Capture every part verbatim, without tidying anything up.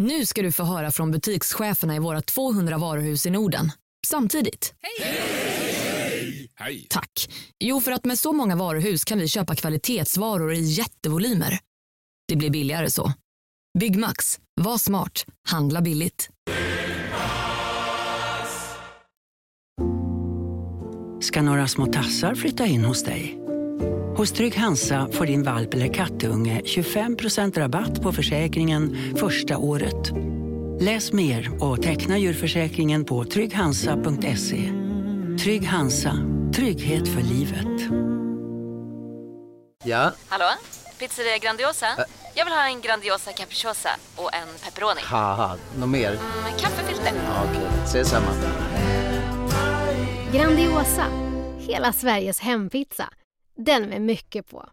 Nu ska du få höra från butikscheferna i våra tvåhundra varuhus i Norden. Samtidigt. Hej! Hej! Hej! Tack. Jo, för att med så många varuhus kan vi köpa kvalitetsvaror i jättevolymer. Det blir billigare så. Byggmax. Var smart. Handla billigt. Ska några små tassar flytta in hos dig? Hos Trygg Hansa får din valp eller kattunge tjugofem procent rabatt på försäkringen första året. Läs mer och teckna djurförsäkringen på trygg hansa punkt se. Trygg Hansa. Trygghet för livet. Ja? Hallå? Pizzeria Grandiosa? Ä- Jag vill ha en Grandiosa capriciosa och en pepperoni. Haha, något mer? Mm, kaffefilter. Ja, okej, okay. Ses samma. Grandiosa. Hela Sveriges hempizza. Den med mycket på.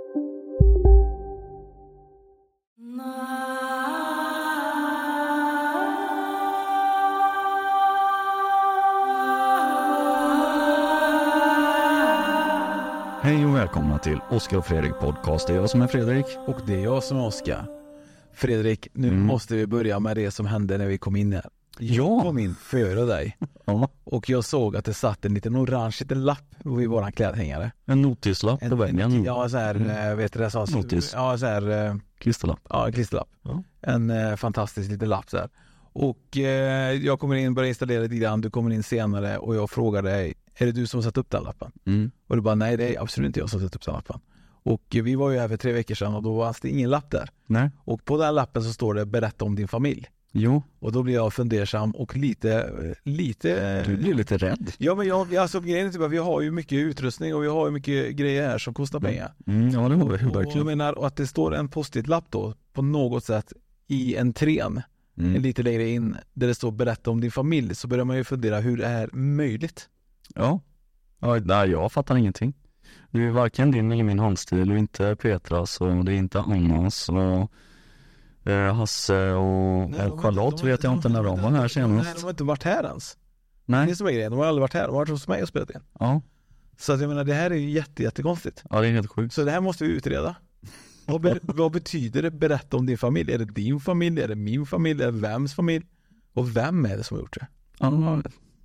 Hej och välkomna till Oskar och Fredrik podcast. Det är jag som är Fredrik. Och det är jag som är Oskar. Fredrik, nu mm. måste vi börja med det som hände när vi kom in här. Jag ja. kom in före dig. Ja. Och jag såg att det satt en liten orange liten lapp vid våran klädhängare. En notislapp på väggen. Ja, så här, mm. vet du det så Notis. Ja, så här klisterlapp. Ja, klisterlapp. Ja. En eh, fantastisk liten lapp så här. Och eh, jag kommer in, börjar installera lite grann. Du kommer in senare och jag frågar dig, är det du som satt upp den lappen? Mm. Och du bara, nej det är absolut inte jag som satt upp den lappen. Och vi var ju här för tre veckor sedan och då var det ingen lapp där. Nej. Och på den lappen så står det, berätta om din familj. Jo. Och då blir jag fundersam och lite, lite... Du blir lite rädd. Ja, men jag, alltså grejen är typ att vi har ju mycket utrustning och vi har ju mycket grejer här som kostar pengar. Mm, ja, det har vi verkligen. Och jag menar, och att det står en post-it-lapp då på något sätt i entrén, mm. lite längre in, där det står berätta om din familj, så börjar man ju fundera hur det är möjligt. Ja. Ja, nej, jag fattar ingenting. Det är varken din eller min handstil och inte Petras och det är inte Annas och eh, Hasse och nej, eh, Charlotte de, de, vet jag de, inte när de var här senast. Nej, de har inte varit här ens. Nej. Det är som är grejen, de har aldrig varit här. De har varit hos mig och spelat in. Ja. Så att jag menar, det här är ju jätte, jättekonstigt. Ja, det är helt sjukt. Så det här måste vi utreda. vad, be, vad betyder det berätta om din familj? Är det din familj? Är det min familj? Är det vems familj? Och vem är det som har gjort det? Ja,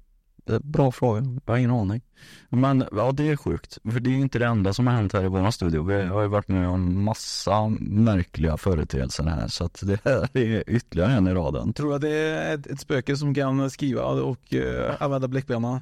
bra fråga, jag har ingen aning. Men ja, det är sjukt. För det är inte det enda som har hänt här i vår studio. Vi har ju varit med om massa märkliga företeelser här. Så att det här är ytterligare en i raden. Tror du att det är ett, ett spöke som kan skriva och uh, använda bläckpenna?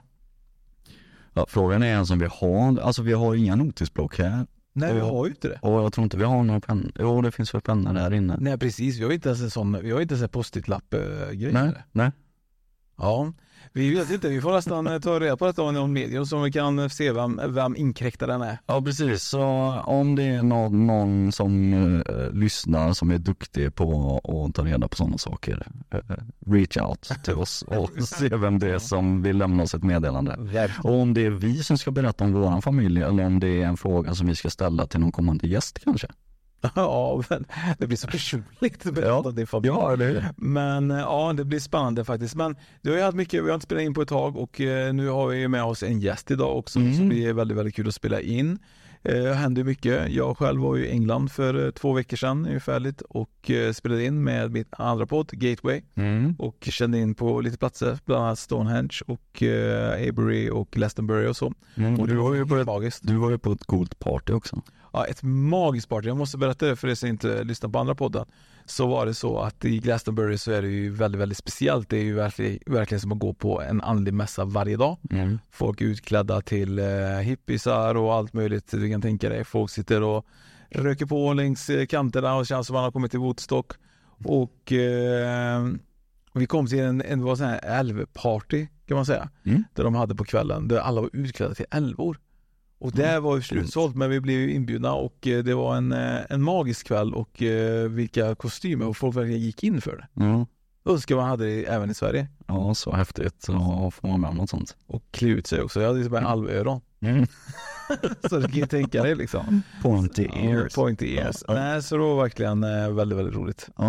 Ja, frågan är en som vi har. Alltså vi har inga notisblock här. Nej, och, vi har ju inte det. Och jag tror inte vi har några pennor. Jo, det finns väl pennor där inne. Nej, precis. Vi har inte ens en sån, vi har inte ens en post-it-lapp-grej. Nej, nej. Ja, vi vet inte. Vi får nästan ta reda på detta av någon medium som vi kan se vem, vem inkräktaren är. Ja, precis. Så om det är någon, någon som uh, lyssnar som är duktig på att ta reda på sådana saker, uh, reach out till oss och se vem det är som vill lämna oss ett meddelande. Och om det är vi som ska berätta om vår familj eller om det är en fråga som vi ska ställa till någon kommande gäst kanske. Ja, men det blir så personligt att berätta om din familj. Ja, det är det. Men ja, det blir spännande faktiskt. Men du har ju haft mycket, vi har inte spelat in på ett tag och nu har vi med oss en gäst idag också, mm. så det blir väldigt, väldigt kul att spela in. Det händer mycket. Jag själv var ju i England för två veckor sedan ungefärligt och spelade in med mitt andra podd, Gateway. Mm. Och kände in på lite platser, bland annat Stonehenge och uh, Avebury och Glastonbury och så. Mm. Och du var ju på ett, magiskt. Du var ju på ett coolt party också. Ja, ett magiskt party. Jag måste berätta det för er som inte lyssnar på andra podden. Så var det så att i Glastonbury så är det ju väldigt, väldigt speciellt. Det är ju verkligen, verkligen som att gå på en andlig mässa varje dag. Mm. Folk är utklädda till eh, hippisar och allt möjligt du kan tänka dig. Folk sitter och röker på längs kanterna och känns som man har kommit till Woodstock. Och eh, vi kom till en, en, en sån här älvparty kan man säga. Mm. Där de hade på kvällen. Där alla var utklädda till älvor. Och det var ju slutsålt, men vi blev ju inbjudna och det var en, en magisk kväll och vilka kostymer och folk verkligen gick in för det. Mm. Önskar man hade det även i Sverige. Ja, så häftigt att få med något sånt. Och klä ut sig också. Jag hade ju bara alvöron. Mm. Så du kan ju tänka dig liksom. Pointy ears. Ja, pointy ears. Ja. Nej, så det var verkligen väldigt, väldigt roligt. Ja.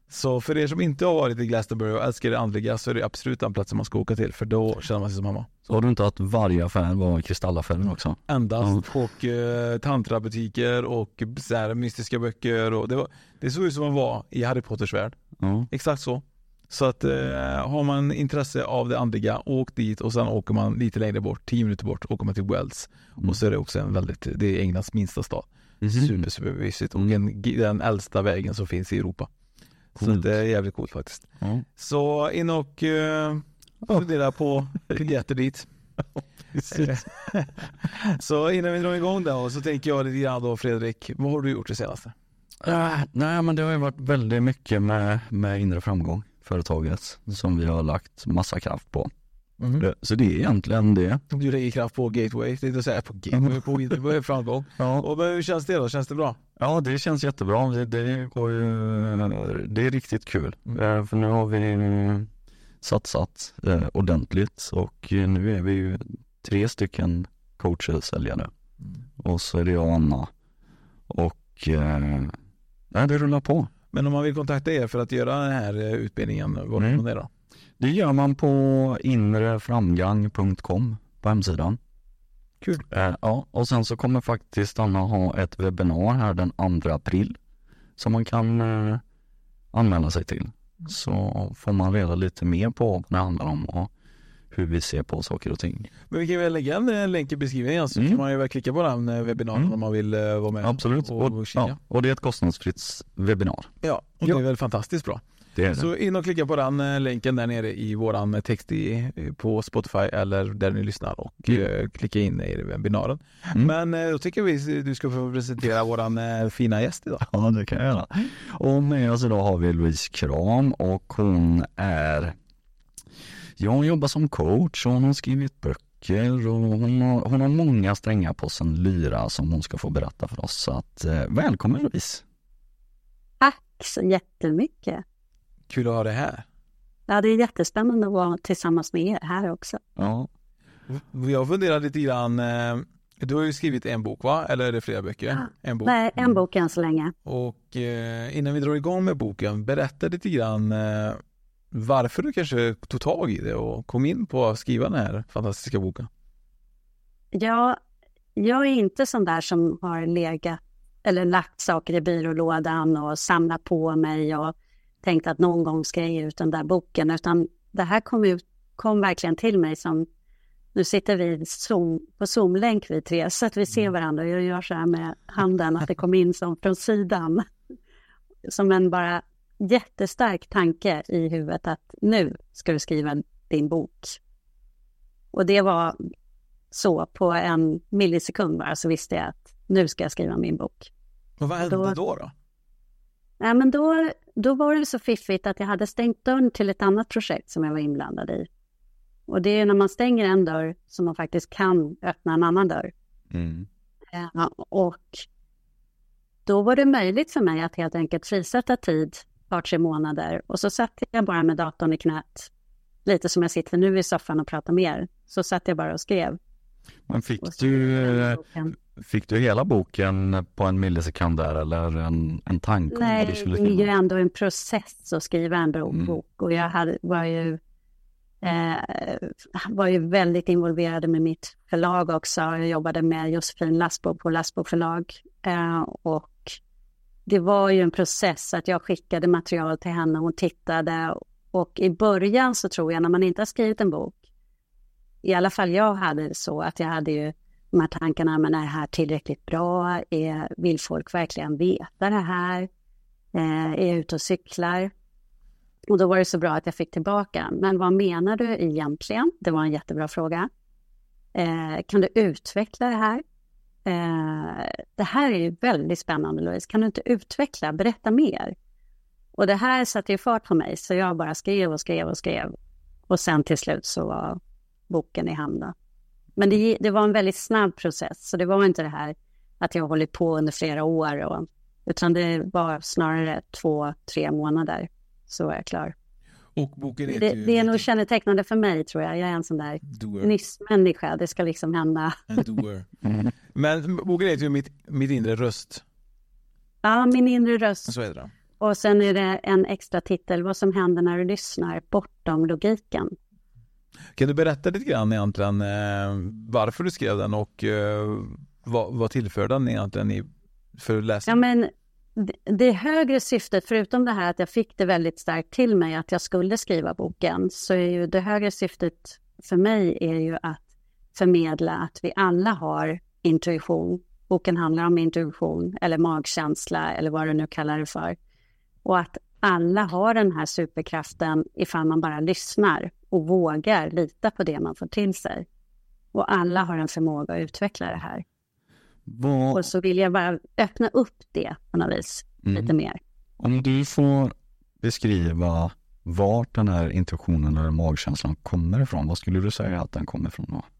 Så för er som inte har varit i Glastonbury och älskar det andliga så är det absolut den platsen man ska åka till, för då känner man sig som hemma. Så har du inte att varje affär var kristallaffären också? Endast. Mm. Och uh, tantrabutiker och så här, mystiska böcker. Och det, var, det såg ut som man var i Harry Potters värld. Mm. Exakt så. Så att uh, har man intresse av det andliga, åk dit och sen åker man lite längre bort, tio minuter bort, åker man till Wells. Mm. Och så är det också en väldigt, det är Englands minsta stad. Mm. Super, super mysigt. Och en, den äldsta vägen som finns i Europa. Coolt. Så det är jävligt coolt faktiskt. Mm. Så in och uh, fundera på biljetter dit. Så innan vi drar igång då, så tänker jag lite grann då, Fredrik, vad har du gjort det senaste? Uh, nej men det har ju varit väldigt mycket med, med inre framgång, företaget, som vi har lagt massa kraft på. Mm. Det, så det är egentligen det. Du lägger kraft på Gateway, det är inte att säga på Gateway, på inre framgång. Ja. Och hur känns det då? Känns det bra? Ja, det känns jättebra. Det, det, går ju, det är riktigt kul. Mm. För nu har vi satsat eh, ordentligt och nu är vi ju tre stycken coacher säljare. Mm. Och så är det jag och Anna. Och eh, det rullar på. Men om man vill kontakta er för att göra den här utbildningen, vad är mm. det då? Det gör man på inreframgang punkt com på hemsidan. Kul. Eh, ja, och sen så kommer faktiskt Anna ha ett webbinar här den andra april som man kan eh, anmäla sig till. Mm. Så får man reda lite mer på vad det handlar om och hur vi ser på saker och ting. Men vi kan väl lägga en länk i beskrivningen så mm. kan man ju väl klicka på den webbinaren mm. om man vill uh, vara med. Absolut. Och, och, ja, och det är ett kostnadsfritt webbinar. Ja, och ja. Det är väl fantastiskt bra. Det är det. Så in och klicka på den länken där nere i våran text i, på Spotify eller där ni lyssnar och mm. uh, klicka in i webbinaren. Mm. Men uh, då tycker vi du ska få presentera våran uh, fina gäst idag. Ja, det kan jag göra. Och med oss idag har vi Louise Kram och hon är... Jag jobbar som coach och hon har skrivit böcker och hon har, hon har många strängar på sin lyra som hon ska få berätta för oss. Så att, eh, välkommen Louise. Tack så jättemycket. Kul att ha det här. Ja, det är jättespännande att vara tillsammans med er här också. Ja. Jag funderar lite grann, eh, du har ju skrivit en bok va? Eller är det flera böcker? Ja. En bok. Nej, en bok än så länge. Och eh, innan vi drar igång med boken, berätta lite grann... Eh, varför du kanske tog tag i det och kom in på att skriva den här fantastiska boken? Ja, jag är inte sån där som har legat eller lagt saker i byrålådan och samlat på mig och tänkt att någon gång ska jag ge ut den där boken. Utan det här kom, ut, kom verkligen till mig som, nu sitter vi Zoom, på Zoom-länk vi tre så att vi ser varandra och jag gör så här med handen att det kom in som från sidan. Som en bara... jättestark tanke i huvudet att nu ska du skriva din bok. Och det var så på en millisekund bara så visste jag att nu ska jag skriva min bok. Och vad hände då då? då? Nej, men då, då var det så fiffigt att jag hade stängt dörren till ett annat projekt som jag var inblandad i. Och det är när man stänger en dörr som man faktiskt kan öppna en annan dörr. Mm. Ja, och då var det möjligt för mig att helt enkelt frisätta tid par tre månader och så satt jag bara med datorn i knät lite som jag sitter nu i soffan och pratar med er. Så satt jag bara och skrev. Men fick du fick du hela boken på en millisekund där eller en, en tanke om Nej, vad du skulle skriva? det är ju ändå en process att skriva en bok mm. och jag hade, var ju eh, var ju väldigt involverad med mitt förlag också. Jag jobbade med Josefin Lasbo på Lasbo förlag eh, och det var ju en process att jag skickade material till henne och hon tittade. Och i början så tror jag när man inte har skrivit en bok. I alla fall jag hade det så att jag hade ju de här tankarna. Men är det här tillräckligt bra? Är, vill folk verkligen veta det här? Eh, är jag ute och cyklar? Och då var det så bra att jag fick tillbaka. Men vad menar du egentligen? Det var en jättebra fråga. Eh, kan du utveckla det här? Eh, det här är ju väldigt spännande Louise, kan du inte utveckla, berätta mer? Och det här satte ju fart på mig så jag bara skrev och skrev och skrev och sen till slut så var boken i hamn. Men det, det var en väldigt snabb process så det var inte det här att jag hållit på under flera år och, utan det var snarare två, tre månader så var jag klar. Och boken är det, det är nog kännetecknande för mig tror jag. Jag är en sån där nyssmänniska. Det ska liksom hända. En doer. Mm. Men boken heter ju mitt, mitt inre röst. Ja, min inre röst. Så heter det. Och sen är det en extra titel, vad som händer när du lyssnar bortom logiken. Kan du berätta lite grann egentligen eh, varför du skrev den och eh, vad, vad tillför den egentligen i, för läsning? Ja, men det, det högre syftet, förutom det här att jag fick det väldigt starkt till mig att jag skulle skriva boken, så är ju det högre syftet för mig är ju att förmedla att vi alla har intuition. Boken handlar om intuition eller magkänsla eller vad du nu kallar det för. Och att alla har den här superkraften ifall man bara lyssnar och vågar lita på det man får till sig. Och alla har en förmåga att utveckla det här. Vad... Och så vill jag bara öppna upp det på något vis mm. lite mer. Om du får beskriva vart den här intuitionen eller magkänslan kommer ifrån, vad skulle du säga att den kommer ifrån då?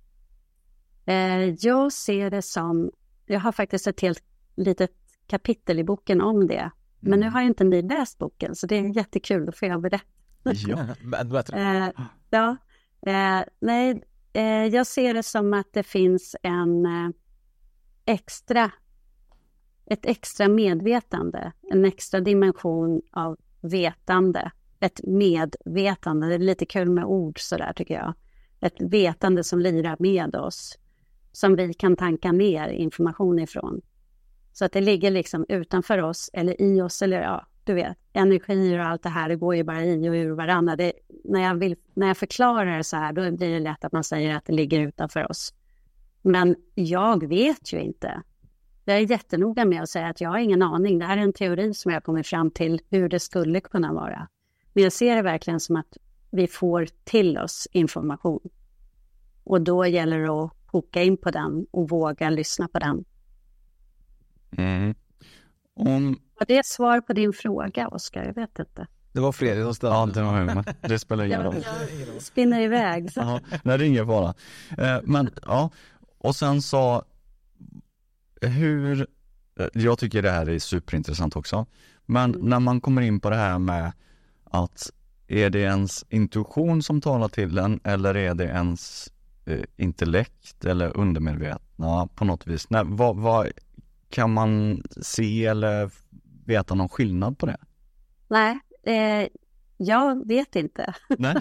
Eh, jag ser det som, jag har faktiskt ett helt litet kapitel i boken om det. Mm. Men nu har jag inte ni läst boken, så det är jättekul, då får jag berätta. Ja, men bättre. Eh, ja, eh, nej, eh, jag ser det som att det finns en eh, extra, ett extra medvetande, en extra dimension av vetande, ett medvetande, det är lite kul med ord så där tycker jag. Ett vetande som lirar med oss, som vi kan tanka ner information ifrån. Så att det ligger liksom utanför oss eller i oss, eller ja, du vet, energier och allt det här, det går ju bara i och ur varandra. Det, när, jag vill, när jag förklarar det så här, då blir det lätt att man säger att det ligger utanför oss. Men jag vet ju inte. Jag är jättenoga med att säga att jag har ingen aning. Det här är en teori som jag kommer fram till hur det skulle kunna vara. Men jag ser det verkligen som att vi får till oss information. Och då gäller det att koka in på den och våga lyssna på den. Mm. Om... Och det är svar på din fråga, Oskar, jag vet inte. Det var Fredrik som ställde. Ja, det var hemma. Det spelar ingen roll. Jag spinner iväg. Så. Ja, nej, det är ingen fara. Eh, men ja, och sen så hur, jag tycker det här är superintressant också. Men mm. när man kommer in på det här med att är det ens intuition som talar till en eller är det ens eh, intellekt eller undermedvetna på något vis? Nej, vad, vad kan man se eller veta någon skillnad på det? Nej, eh, jag vet inte. Nej.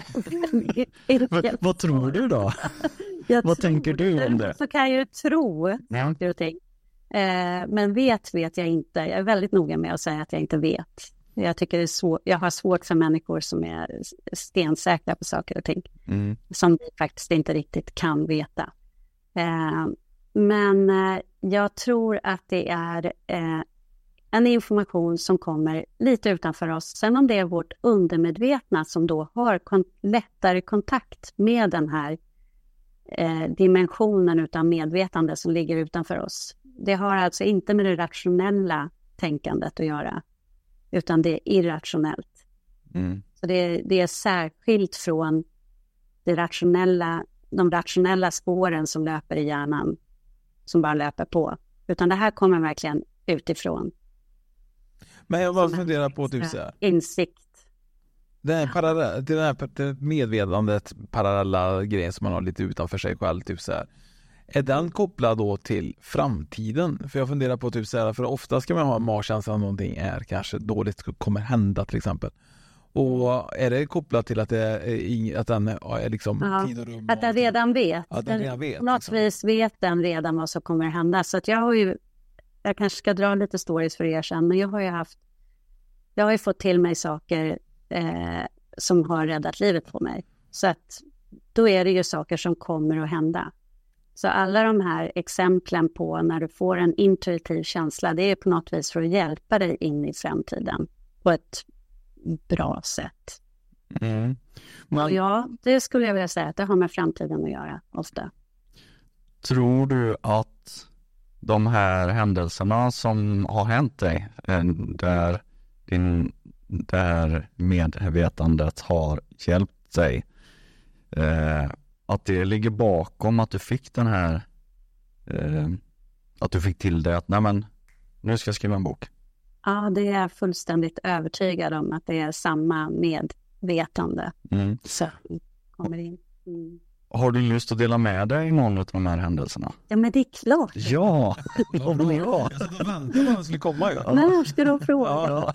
vad, vad tror du då? vad tror, tänker du om det? Så kan jag ju tro saker och ting. Eh, men vet vet jag inte. Jag är väldigt noga med att säga att jag inte vet. Jag tycker det är svårt. Jag har svårt för människor som är stensäkra på saker och ting. Mm. Som vi faktiskt inte riktigt kan veta. Eh, men eh, jag tror att det är eh, en information som kommer lite utanför oss. Sen om det är vårt undermedvetna som då har kon- lättare kontakt med den här eh, dimensionen utav medvetande som ligger utanför oss. Det har alltså inte med det rationella tänkandet att göra, utan det är irrationellt. Mm. Så det, det är särskilt från det rationella, de rationella spåren som löper i hjärnan, som bara löper på. Utan det här kommer verkligen utifrån. Men jag bara funderar på typ så här. Insikt. Det är parallell, det här medvetandet, parallella grejen som man har lite utanför sig själv, typ så här. Är den kopplad då till framtiden? För jag funderar på typ så här, för ofta ska man ha magkänslan att någonting är kanske dåligt kommer hända till exempel. Och är det kopplat till att, det är, att den är liksom ja, tid och rum? Att den redan vet. Att den redan vet. På något liksom. vis vet den redan vad som kommer att hända. Så att jag har ju, jag kanske ska dra lite stories för er sen, men jag har ju haft, jag har ju fått till mig saker eh, som har räddat livet på mig. Så att då är det ju saker som kommer att hända. Så alla de här exemplen på när du får en intuitiv känsla, det är på något vis för att hjälpa dig in i framtiden på ett bra sätt. Mm. Men, ja, det skulle jag vilja säga att det har med framtiden att göra ofta. Tror du att de här händelserna som har hänt dig, där, din, där medvetandet har hjälpt dig, eh, att det ligger bakom att du fick den här eh, att du fick till det att nej men, nu ska jag skriva en bok? Ja, det är jag fullständigt övertygad om att det är samma medvetande mm. som kommer in. Mm. Har du lust att dela med dig i någon av de här händelserna? Ja, men det är klart. Ja, vad bra. Jag satt och väntade på att han skulle komma. Ja. När ska du fråga? Ja.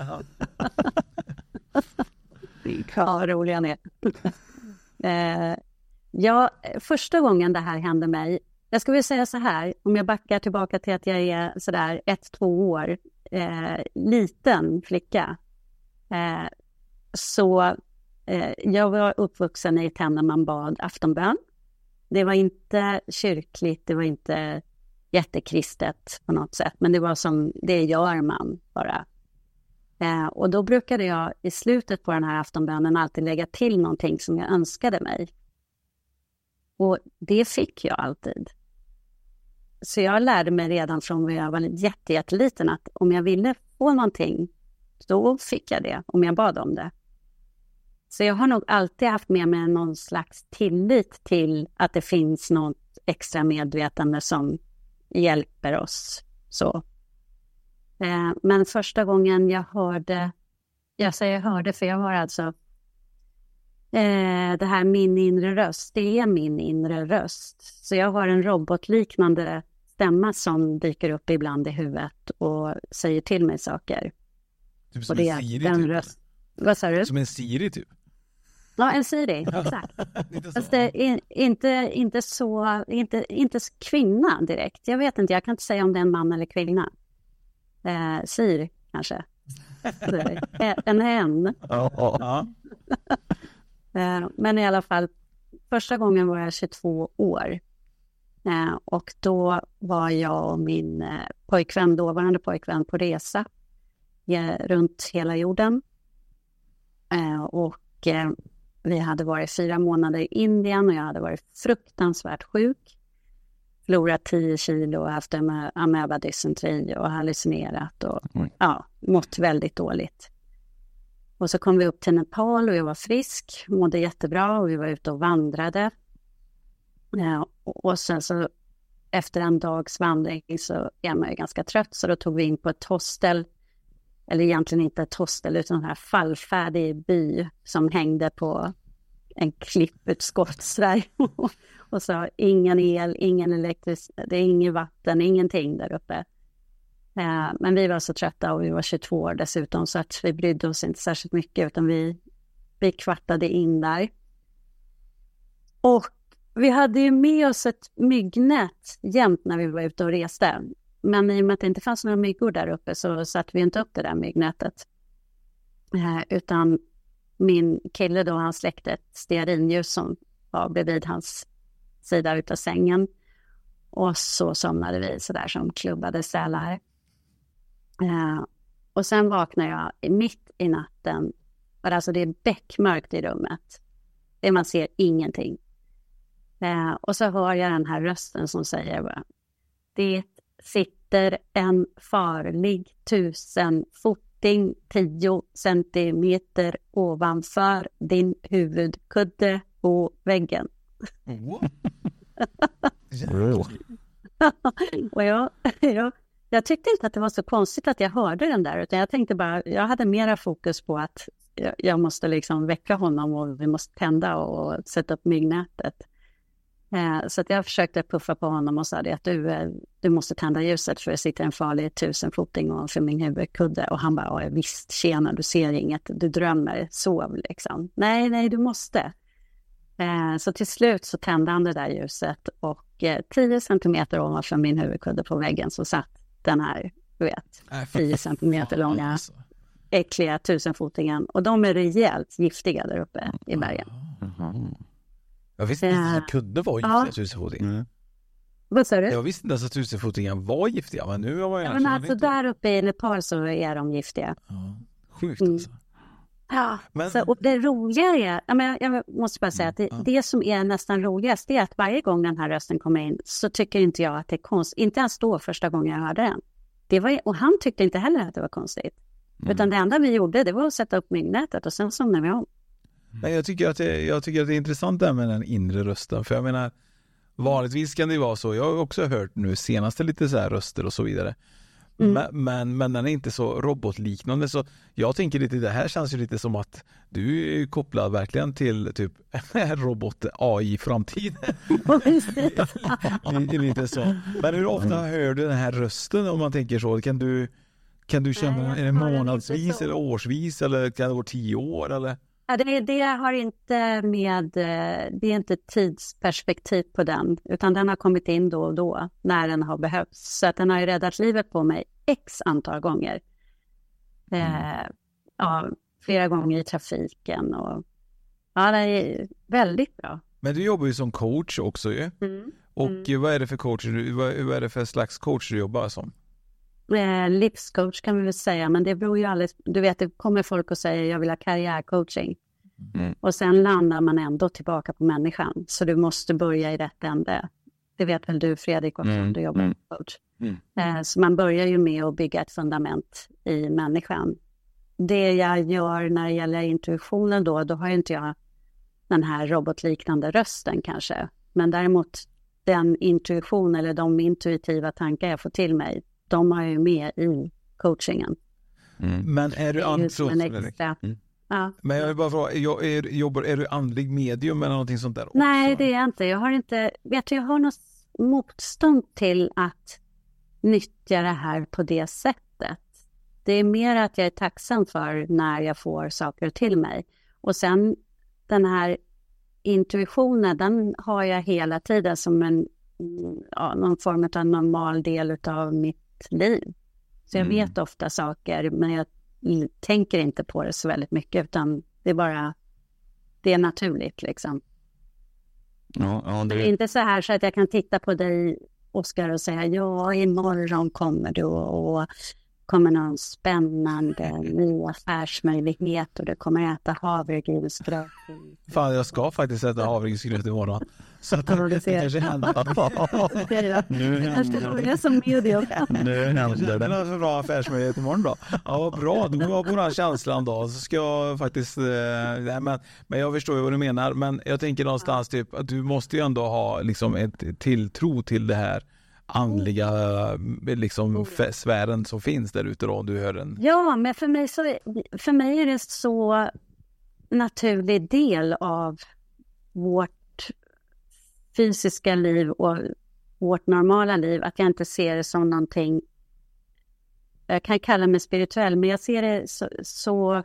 Ja, roliga ni är. eh, ja, första gången det här hände mig, jag skulle vilja säga så här, om jag backar tillbaka till att jag är sådär ett, två år, eh, liten flicka. Eh, så eh, jag var uppvuxen i ett hem där man bad aftonbön. Det var inte kyrkligt, det var inte jättekristet på något sätt, men det var som, det gör man bara. Eh, och då brukade jag i slutet på den här aftonbönen alltid lägga till någonting som jag önskade mig. Och det fick jag alltid. Så jag lärde mig redan från när jag var jätte, jätteliten att om jag ville få någonting, då fick jag det om jag bad om det. Så jag har nog alltid haft med mig någon slags tillit till att det finns något extra medvetande som hjälper oss. Så. Eh, men första gången jag hörde, jag säger hörde för jag har alltså eh, det här min inre röst, det är min inre röst. Så jag har en robotliknande stämma som dyker upp ibland i huvudet och säger till mig saker. Typ som och det en Siri den typ. Röst. Vad sa du? Som en Siri typ. Ja, en Siri, exakt. Fast det är inte, inte så, inte, inte kvinna direkt. Jag vet inte, jag kan inte säga om det är en man eller kvinna. Eh, Siri kanske. En hen. Ja. eh, men i alla fall, första gången var jag tjugotvå år. Eh, och då var jag och min eh, pojkvän, dåvarande pojkvän, på resa eh, runt hela jorden. Eh, och eh, vi hade varit fyra månader i Indien och jag hade varit fruktansvärt sjuk. Förlorat tio kilo och haft amöba dysenteri och hallucinerat och mm. ja, mått väldigt dåligt. Och så kom vi upp till Nepal och jag var frisk, mådde jättebra och vi var ute och vandrade. Ja, och sen så efter en dags vandring så är man ju ganska trött, så då tog vi in på ett hostel. Eller egentligen inte ett hostel utan en här fallfärdig by som hängde på en klipputskott där. Och så ingen el, ingen elektrisk, det är inget vatten, ingenting där uppe. Eh, men vi var så trötta och vi var tjugotvå år dessutom, så att vi brydde oss inte särskilt mycket, utan vi, vi kvartade in där. Och vi hade ju med oss ett myggnät jämt när vi var ute och reste. Men i och med att det inte fanns några myggor där uppe så satte vi inte upp det där myggnätet. Eh, utan min kille då, han släckte ett stearinljus som var bredvid hans sida utav sängen. Och så somnade vi sådär som klubbade sälar. Eh, och sen vaknade jag mitt i natten. Alltså det är bäckmörkt i rummet. Det man ser ingenting. Eh, och så hör jag den här rösten som säger bara, det sitter en farlig tusenfoting tio centimeter ovanför din huvudkudde på väggen. Oh. Och jag, jag, jag tyckte inte att det var så konstigt att jag hörde den där, utan jag tänkte bara, jag hade mera fokus på att jag, jag måste liksom väcka honom och vi måste tända och sätta upp myggnätet. Eh, så att jag försökte puffa på honom och sa det att du, eh, du måste tända ljuset för det sitter en farlig tusenfoting ovanför min huvudkudde. Och han bara, ja visst, tjena, du ser inget, du drömmer, sov liksom. Nej, nej, du måste. Eh, så till slut så tände han det där ljuset och eh, tio centimeter ovanför min huvudkudde på väggen så satt den här, du vet, tio centimeter långa äckliga tusenfotingen. Och de är rejält giftiga där uppe i bergen. Mm. Jag visste inte ens att kudde var giftiga, ja. Tusenfoting. Mm. Vad sa du? Jag visste inte ens att tusenfotingar var giftiga, men nu var jag... Ja, men alltså inte. Där uppe i Nepal så är de giftiga. Ja. Sjukt alltså. Mm. Ja, men... så, och det roliga är, ja, men jag, jag måste bara säga att det, ja. det som är nästan roligast är att varje gång den här rösten kommer in så tycker inte jag att det är konstigt. Inte ens då första gången jag hörde den. Det var, och han tyckte inte heller att det var konstigt. Mm. Utan det enda vi gjorde, det var att sätta upp myggnätet och sen somnade vi om. Men jag tycker att det, jag tycker att det är intressant där med den inre rösten. För jag menar, vanligtvis kan det vara så. Jag har också hört nu senaste lite så här röster och så vidare. Mm. Men, men, men den är inte så robotliknande. Så jag tänker lite, det här känns ju lite som att du är kopplad verkligen till typ robot-A I-framtiden. Lite så. Men hur ofta hör du den här rösten om man tänker så? Kan du, kan du känna, Nej, är det månadsvis eller årsvis eller kan det gå tio år eller? Ja, det, det har inte med, det är inte tidsperspektiv på den, utan den har kommit in då och då när den har behövts. Så att den har ju räddat livet på mig x antal gånger. Mm. Eh, ja, flera gånger i trafiken. Och, ja, det är väldigt bra. Men du jobbar ju som coach också ju. Mm. Och mm. vad är det för coach, vad, vad är det för slags coach du jobbar som? Eh, livscoach kan vi väl säga, men det beror ju alldeles, du vet, det kommer folk och säger jag vill ha karriärcoaching. Mm. Och sen landar man ändå tillbaka på människan. Så du måste börja i rätt ände. Det vet väl du, Fredrik, också, mm. om du jobbar som coach. Mm. Eh, så man börjar ju med att bygga ett fundament i människan. Det jag gör när det gäller intuitionen då, då har ju inte jag den här robotliknande rösten kanske. Men däremot den intuition eller de intuitiva tankar jag får till mig, de har ju med i coachingen. Mm. Men är du andlig? Mm. Ja. Men jag vill bara fråga, jag är, jobbar, är du andlig medium eller någonting sånt där också? Nej, det är jag inte. Jag har inte, vet du, jag har något motstånd till att nyttja det här på det sättet. Det är mer att jag är tacksam för när jag får saker till mig. Och sen den här intuitionen, den har jag hela tiden som en, ja, någon form av normal del av mitt liv. Så jag mm. vet ofta saker, men jag tänker inte på det så väldigt mycket, utan det är bara, det är naturligt liksom. Ja, ja, det... det är inte så här så att jag kan titta på dig, Oskar, och säga ja, imorgon kommer du och kommer någon spännande ny affärsmöjlighet och du kommer äta havregrynsgröt. Fan, jag ska faktiskt äta havregrynsgröt imorgon. Så att det, det kanske händer. Nu händer det. Som medium. Nu händer det. Det är en bra affärsmöjlighet imorgon då. Ja, bra. Då var på den känslan då. Så ska jag faktiskt... Eh, men, men jag förstår ju vad du menar. Men jag tänker någonstans typ att du måste ju ändå ha liksom ett tilltro till det här andliga liksom oh. sfären som finns där ute då, om du hör den. Ja, men för mig, så, för mig är det så naturlig del av vårt fysiska liv och vårt normala liv att jag inte ser det som någonting, jag kan kalla mig spirituell, men jag ser det så, så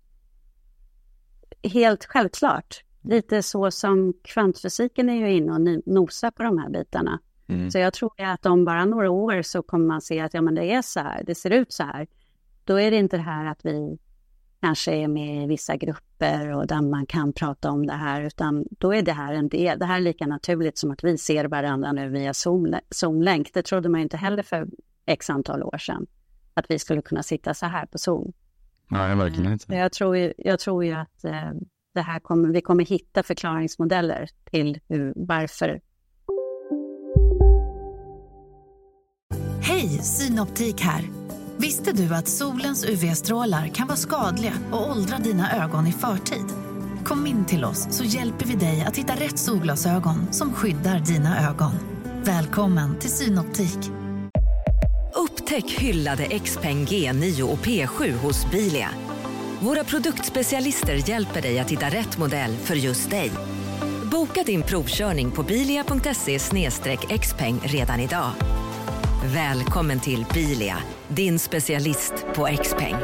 helt självklart. Lite så som kvantfysiken är ju inne och nosar på de här bitarna. Mm. Så jag tror att om bara några år så kommer man se att ja, men det är så här, det ser ut så här. Då är det inte det här att vi kanske är med i vissa grupper och där man kan prata om det här, utan då är det här en del. Det här är lika naturligt som att vi ser varandra nu via Zoom, Zoom-länk. Det trodde man inte heller för x antal år sedan, att vi skulle kunna sitta så här på Zoom. Nej, verkligen inte. Jag tror ju, jag tror ju att eh, det här kommer, vi kommer hitta förklaringsmodeller till hur, varför. Hej, Synoptik här. Visste du att solens U V-strålar kan vara skadliga och åldra dina ögon i förtid? Kom in till oss så hjälper vi dig att hitta rätt solglasögon som skyddar dina ögon. Välkommen till Synoptik. Upptäck hyllade Xpeng G nio och P sju hos Bilia. Våra produktspecialister hjälper dig att hitta rätt modell för just dig. Boka din provkörning på bilia punkt se slash xpeng redan idag. Välkommen till Bilia, din specialist på Xpeng.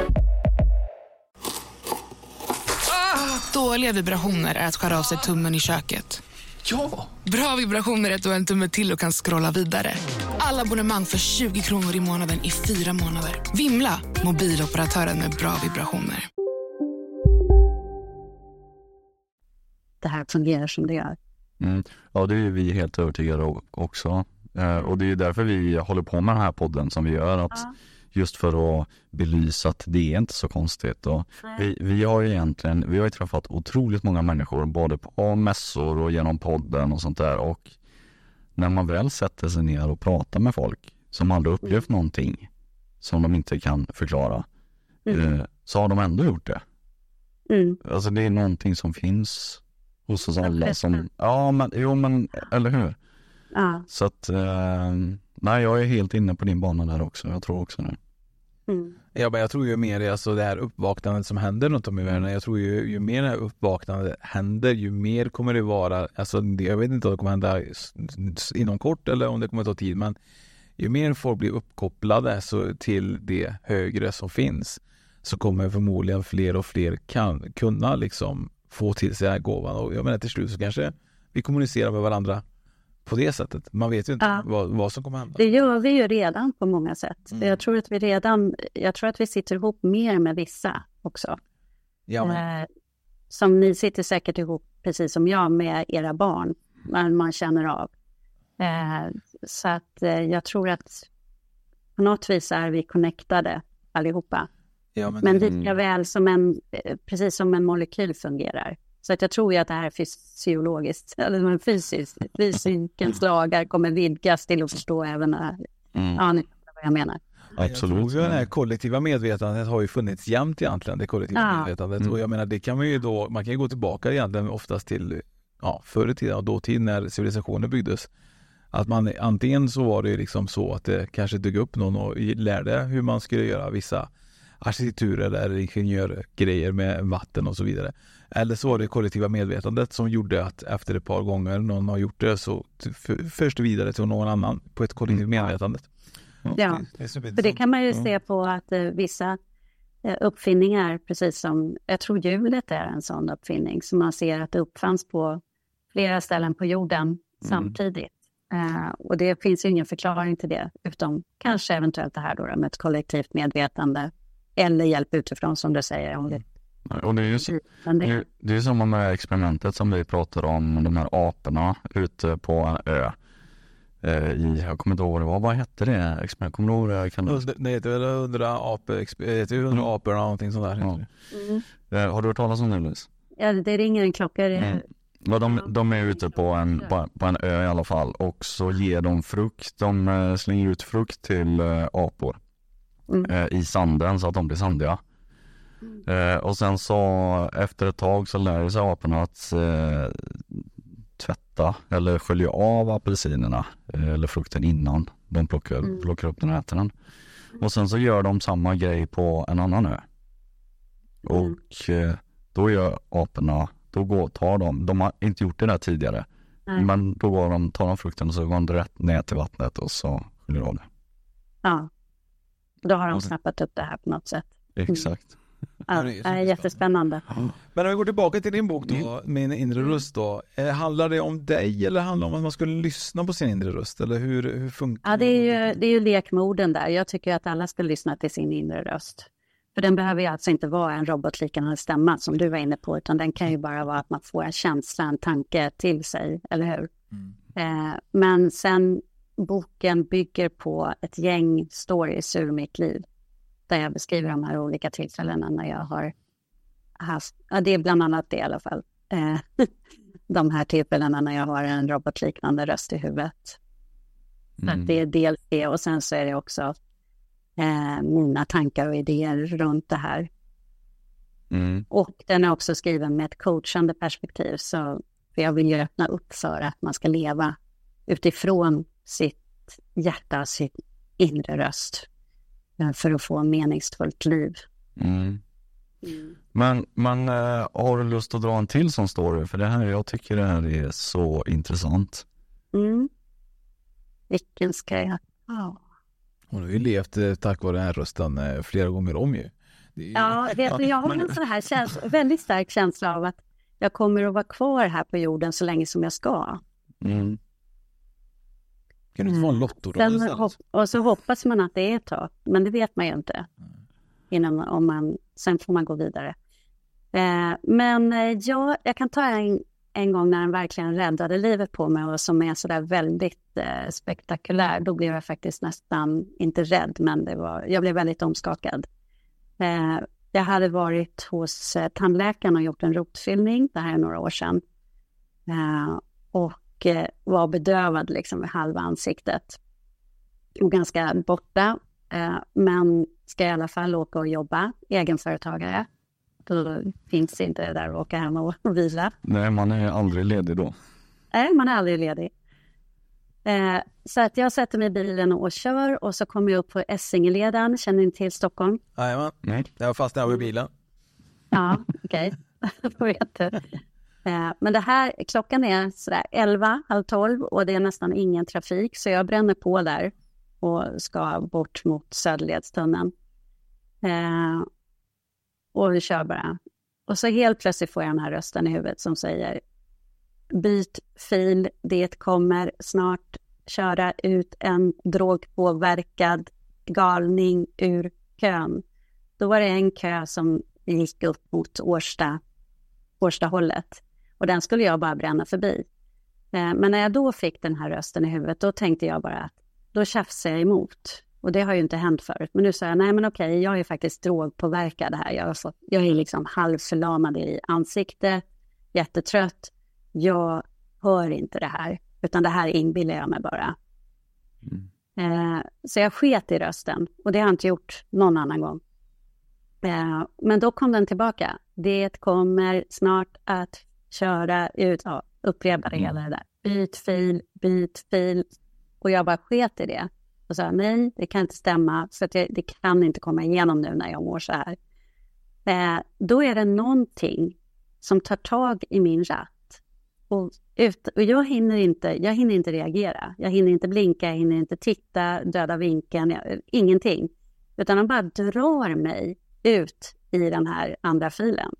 Ah, dåliga vibrationer är att skära av sig tummen i köket. Ja! Bra vibrationer är att du har en tumme till och kan scrolla vidare. Alla abonnemang för tjugo kronor i månaden i fyra månader. Vimla, mobiloperatören med bra vibrationer. Det här fungerar som det gör. Mm. Ja, det är vi helt övertygade också. Uh, och det är därför vi håller på med den här podden som vi gör, att ja. Just för att belysa att det är inte så konstigt. Och vi, vi har ju egentligen vi har ju träffat otroligt många människor både på mässor och genom podden och sånt där, och när man väl sätter sig ner och pratar med folk som aldrig upplevt mm. någonting som de inte kan förklara mm. uh, så har de ändå gjort det. Mm. Alltså det är någonting som finns hos oss alla som, ja men, jo men, eller hur? Ja. Så att, eh, nej jag är helt inne på din bana där också, jag tror också det. Mm. Ja, men jag tror ju mer det, alltså det här uppvaknandet som händer runt om i världen. Jag tror ju, ju mer det här uppvaknandet händer, ju mer kommer det vara, alltså det, jag vet inte om det kommer hända inom kort eller om det kommer ta tid, men ju mer folk blir uppkopplade så till det högre som finns, så kommer förmodligen fler och fler kan kunna liksom få till sig den här gåvan. Och jag menar till slut så kanske vi kommunicerar med varandra på det sättet. Man vet ju inte ja. vad, vad som kommer hända. Det gör vi ju redan på många sätt. Mm. Jag tror att vi redan, jag tror att vi sitter ihop mer med vissa också. Ja, men... eh, som ni sitter säkert ihop, precis som jag, med era barn. Man, man känner av. Eh, så att eh, jag tror att på något vis är vi connectade allihopa. Ja, men men lika väl som en, precis som en molekyl fungerar. Så att jag tror ju att det här är fysiologiskt, eller fysiskt, fysikens lagar kommer vidgas till att förstå även det här. Mm. Ja, ni förstår vad jag menar. Absolut. Jag det här kollektiva medvetandet har ju funnits jämt egentligen, det kollektiva ja. medvetandet. Mm. Och jag menar, det kan man ju då, man kan ju gå tillbaka egentligen oftast till ja, förr i tiden och dåtid när civilisationen byggdes. Att man antingen så var det liksom så att det kanske dök upp någon och lärde hur man skulle göra vissa arkitekturer eller ingenjörgrejer med vatten och så vidare. Eller så var det kollektiva medvetandet som gjorde att efter ett par gånger någon har gjort det så förs det vidare till någon annan på ett kollektivt medvetandet. Ja, för det kan man ju se på att eh, vissa eh, uppfinningar, precis som jag tror hjulet är en sån uppfinning som man ser att det uppfanns på flera ställen på jorden mm. samtidigt. Uh, och det finns ju ingen förklaring till det, utom kanske eventuellt det här då med ett kollektivt medvetande eller hjälp utifrån som du säger. Om det. Och det är ju så, det, det är samma med experimentet som vi pratade om, de här aporna ute på en ö. Uh, i, jag kommer inte ihåg vad det var, vad hette det experiment? Kommer du ihåg det? Kan du... Det heter väl hundra apor, det heter hundra apor eller någonting sånt där. Ja. Mm. Uh, har du hört talas om det, Louise? Ja, det ringer en klocka. Mm. Ja, de, de är ute på en, på, på en ö i alla fall och så ger de frukt, de äh, slänger ut frukt till äh, apor mm. äh, i sanden så att de blir sandiga. Mm. Äh, och sen så efter ett tag så lär sig aporna att äh, tvätta eller skölja av apelsinerna äh, eller frukten innan de plockar, mm. plockar upp den och äter den. Och sen så gör de samma grej på en annan ö. Mm. Och äh, då gör aporna Då går, tar de, de har inte gjort det där tidigare. Nej. Men då går de, tar de frukten och så går de rätt ner till vattnet och så skiljer de det. Ja, då har de snappat upp det här på något sätt. Mm. Exakt. Ja, det är jättespännande. Men om vi går tillbaka till din bok då, Min inre röst då. Handlar det om dig eller handlar det om att man skulle lyssna på sin inre röst? Eller hur, hur funkar det? Ja, det är ju, det är ju lek med orden där. Jag tycker att alla ska lyssna till sin inre röst. För den behöver ju alltså inte vara en robotliknande stämma som du var inne på, utan den kan ju bara vara att man får en känsla, en tanke till sig, eller hur? Mm. Eh, men sen boken bygger på ett gäng stories ur mitt liv där jag beskriver de här olika tillfällena när jag har haft, ja, det är bland annat det i alla fall, eh, de här tillfällena när jag har en robotliknande röst i huvudet. Mm. Så att det är del det, och sen så är det också Eh, mina tankar och idéer runt det här. Mm. Och den är också skriven med ett coachande perspektiv, så för jag vill ju öppna upp för att man ska leva utifrån sitt hjärta, sitt inre röst eh, för att få ett meningsfullt liv. Mm. Mm. Men, men äh, har du lust att dra en till som story? För det här, jag tycker det här är så intressant. Mm. Vilken ska jag ha? Hon har ju levt eh, tack vare den här rösten eh, flera gånger om ju. ju... Ja, vet du, jag har en sån här känsla, väldigt stark känsla av att jag kommer att vara kvar här på jorden så länge som jag ska. Mm. Kan du inte få en lotto då? Sen, hopp, och så hoppas man att det är ett tag, men det vet man ju inte. Innan, om man, sen får man gå vidare. Eh, men eh, ja, jag kan ta en, en gång när den verkligen räddade livet på mig och som är sådär väldigt eh, spektakulär. Då blev jag faktiskt nästan, inte rädd, men det var, jag blev väldigt omskakad. Eh, jag hade varit hos eh, tandläkaren och gjort en rotfyllning, det här är några år sedan. Eh, och eh, var bedövad liksom vid halva ansiktet. Och ganska borta, eh, men ska i alla fall åka och jobba, egenföretagare. Då finns inte det där att åka hem och vila. Nej, man är aldrig ledig då. Nej, man är aldrig ledig. Eh, så att jag sätter mig i bilen och kör och så kommer jag upp på Essingeleden. Känner ni till Stockholm? Jajamän. Nej. Jag fastnade över bilen. Ja, okej. Då vet du. Eh, men det här, klockan är sådär elva, halv tolv och det är nästan ingen trafik. Så jag bränner på där och ska bort mot Söderledstunneln. Eh, och vi kör bara. Och så helt plötsligt får jag den här rösten i huvudet som säger: byt fil, det kommer snart köra ut en drogpåverkad galning ur kön. Då var det en kö som gick upp mot Årsta, Årsta hållet. Och den skulle jag bara bränna förbi. Eh, men när jag då fick den här rösten i huvudet, då tänkte jag bara att då tjafsar jag emot. Och det har ju inte hänt förut. Men nu sa jag, nej men okej, jag är faktiskt drogpåverkad här. Jag, har fått, jag är liksom halvförlamad i ansiktet, jättetrött. Jag hör inte det här, utan det här inbillar jag mig bara. Mm. Eh, så jag sket i rösten, och det har jag inte gjort någon annan gång. Eh, men då kom den tillbaka. Det kommer snart att köra ut, ja, upprepade mm. hela det där. Byt fil, byt fil. Och jag bara sket i det. Och sa, nej, det kan inte stämma, för att jag, det kan inte komma igenom nu när jag mår så här. Eh, då är det någonting som tar tag i min ratt. Och, ut, och jag hinner inte, jag hinner inte reagera. Jag hinner inte blinka, jag hinner inte titta, döda vinkeln, jag, ingenting. Utan de bara drar mig ut i den här andra filen.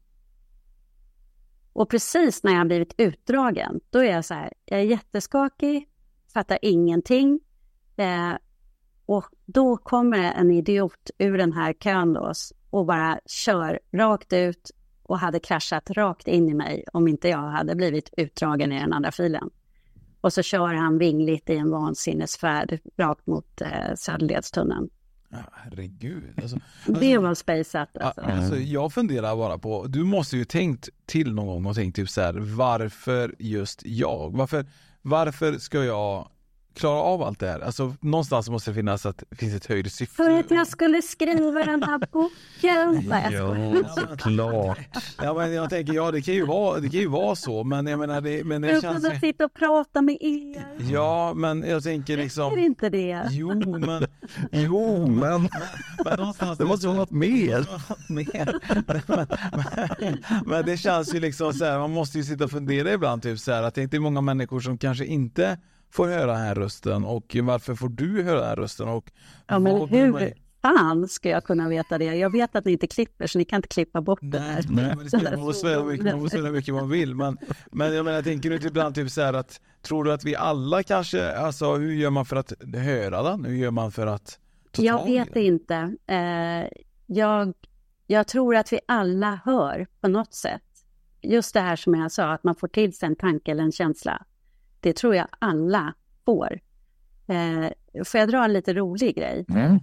Och precis när jag har blivit utdragen, då är jag så här, jag är jätteskakig, fattar ingenting. Eh, och då kommer en idiot ur den här kön då, och bara kör rakt ut och hade kraschat rakt in i mig om inte jag hade blivit utdragen i den andra filen. Och så kör han vingligt i en vansinnesfärd rakt mot eh, Söderledstunneln. Ja, herregud. Alltså, det var spejsat. Alltså. Alltså, jag funderar bara på, du måste ju tänkt till någon gång och tänkt typ så här, varför just jag? Varför, varför ska jag klara av allt det här? Alltså någonstans måste det finnas att det finns ett högre syfte. För att jag skulle skriva den här boken. Ja, såklart. Ja, men jag tänker, ja det kan ju vara, det kan ju vara så, men jag menar det, men det jag känns... Jag sitta och prata med er. Ja, men jag tänker liksom... Är det inte det? Jo, men... Jo, men... men någonstans... Det måste vara något mer. mer. Men, men, men det känns ju liksom så här, man måste ju sitta och fundera ibland typ så här, att det är många människor som kanske inte får höra den här rösten, och varför får du höra den här rösten? Och ja, men hur fan ska jag kunna veta det? Jag vet att ni inte klipper, så ni kan inte klippa bort det här. Nej, men det ska, man får säga mycket, man får säga mycket man vill, men, men jag menar, tänker du inte ibland typ så här att, tror du att vi alla kanske, alltså hur gör man för att höra den? Hur gör man för att ta Jag tag i vet den? inte. Eh, jag, jag tror att vi alla hör på något sätt. Just det här som jag sa, att man får till sig en tanke eller en känsla. Det tror jag alla får. Eh, får jag dra en lite rolig grej? Mm.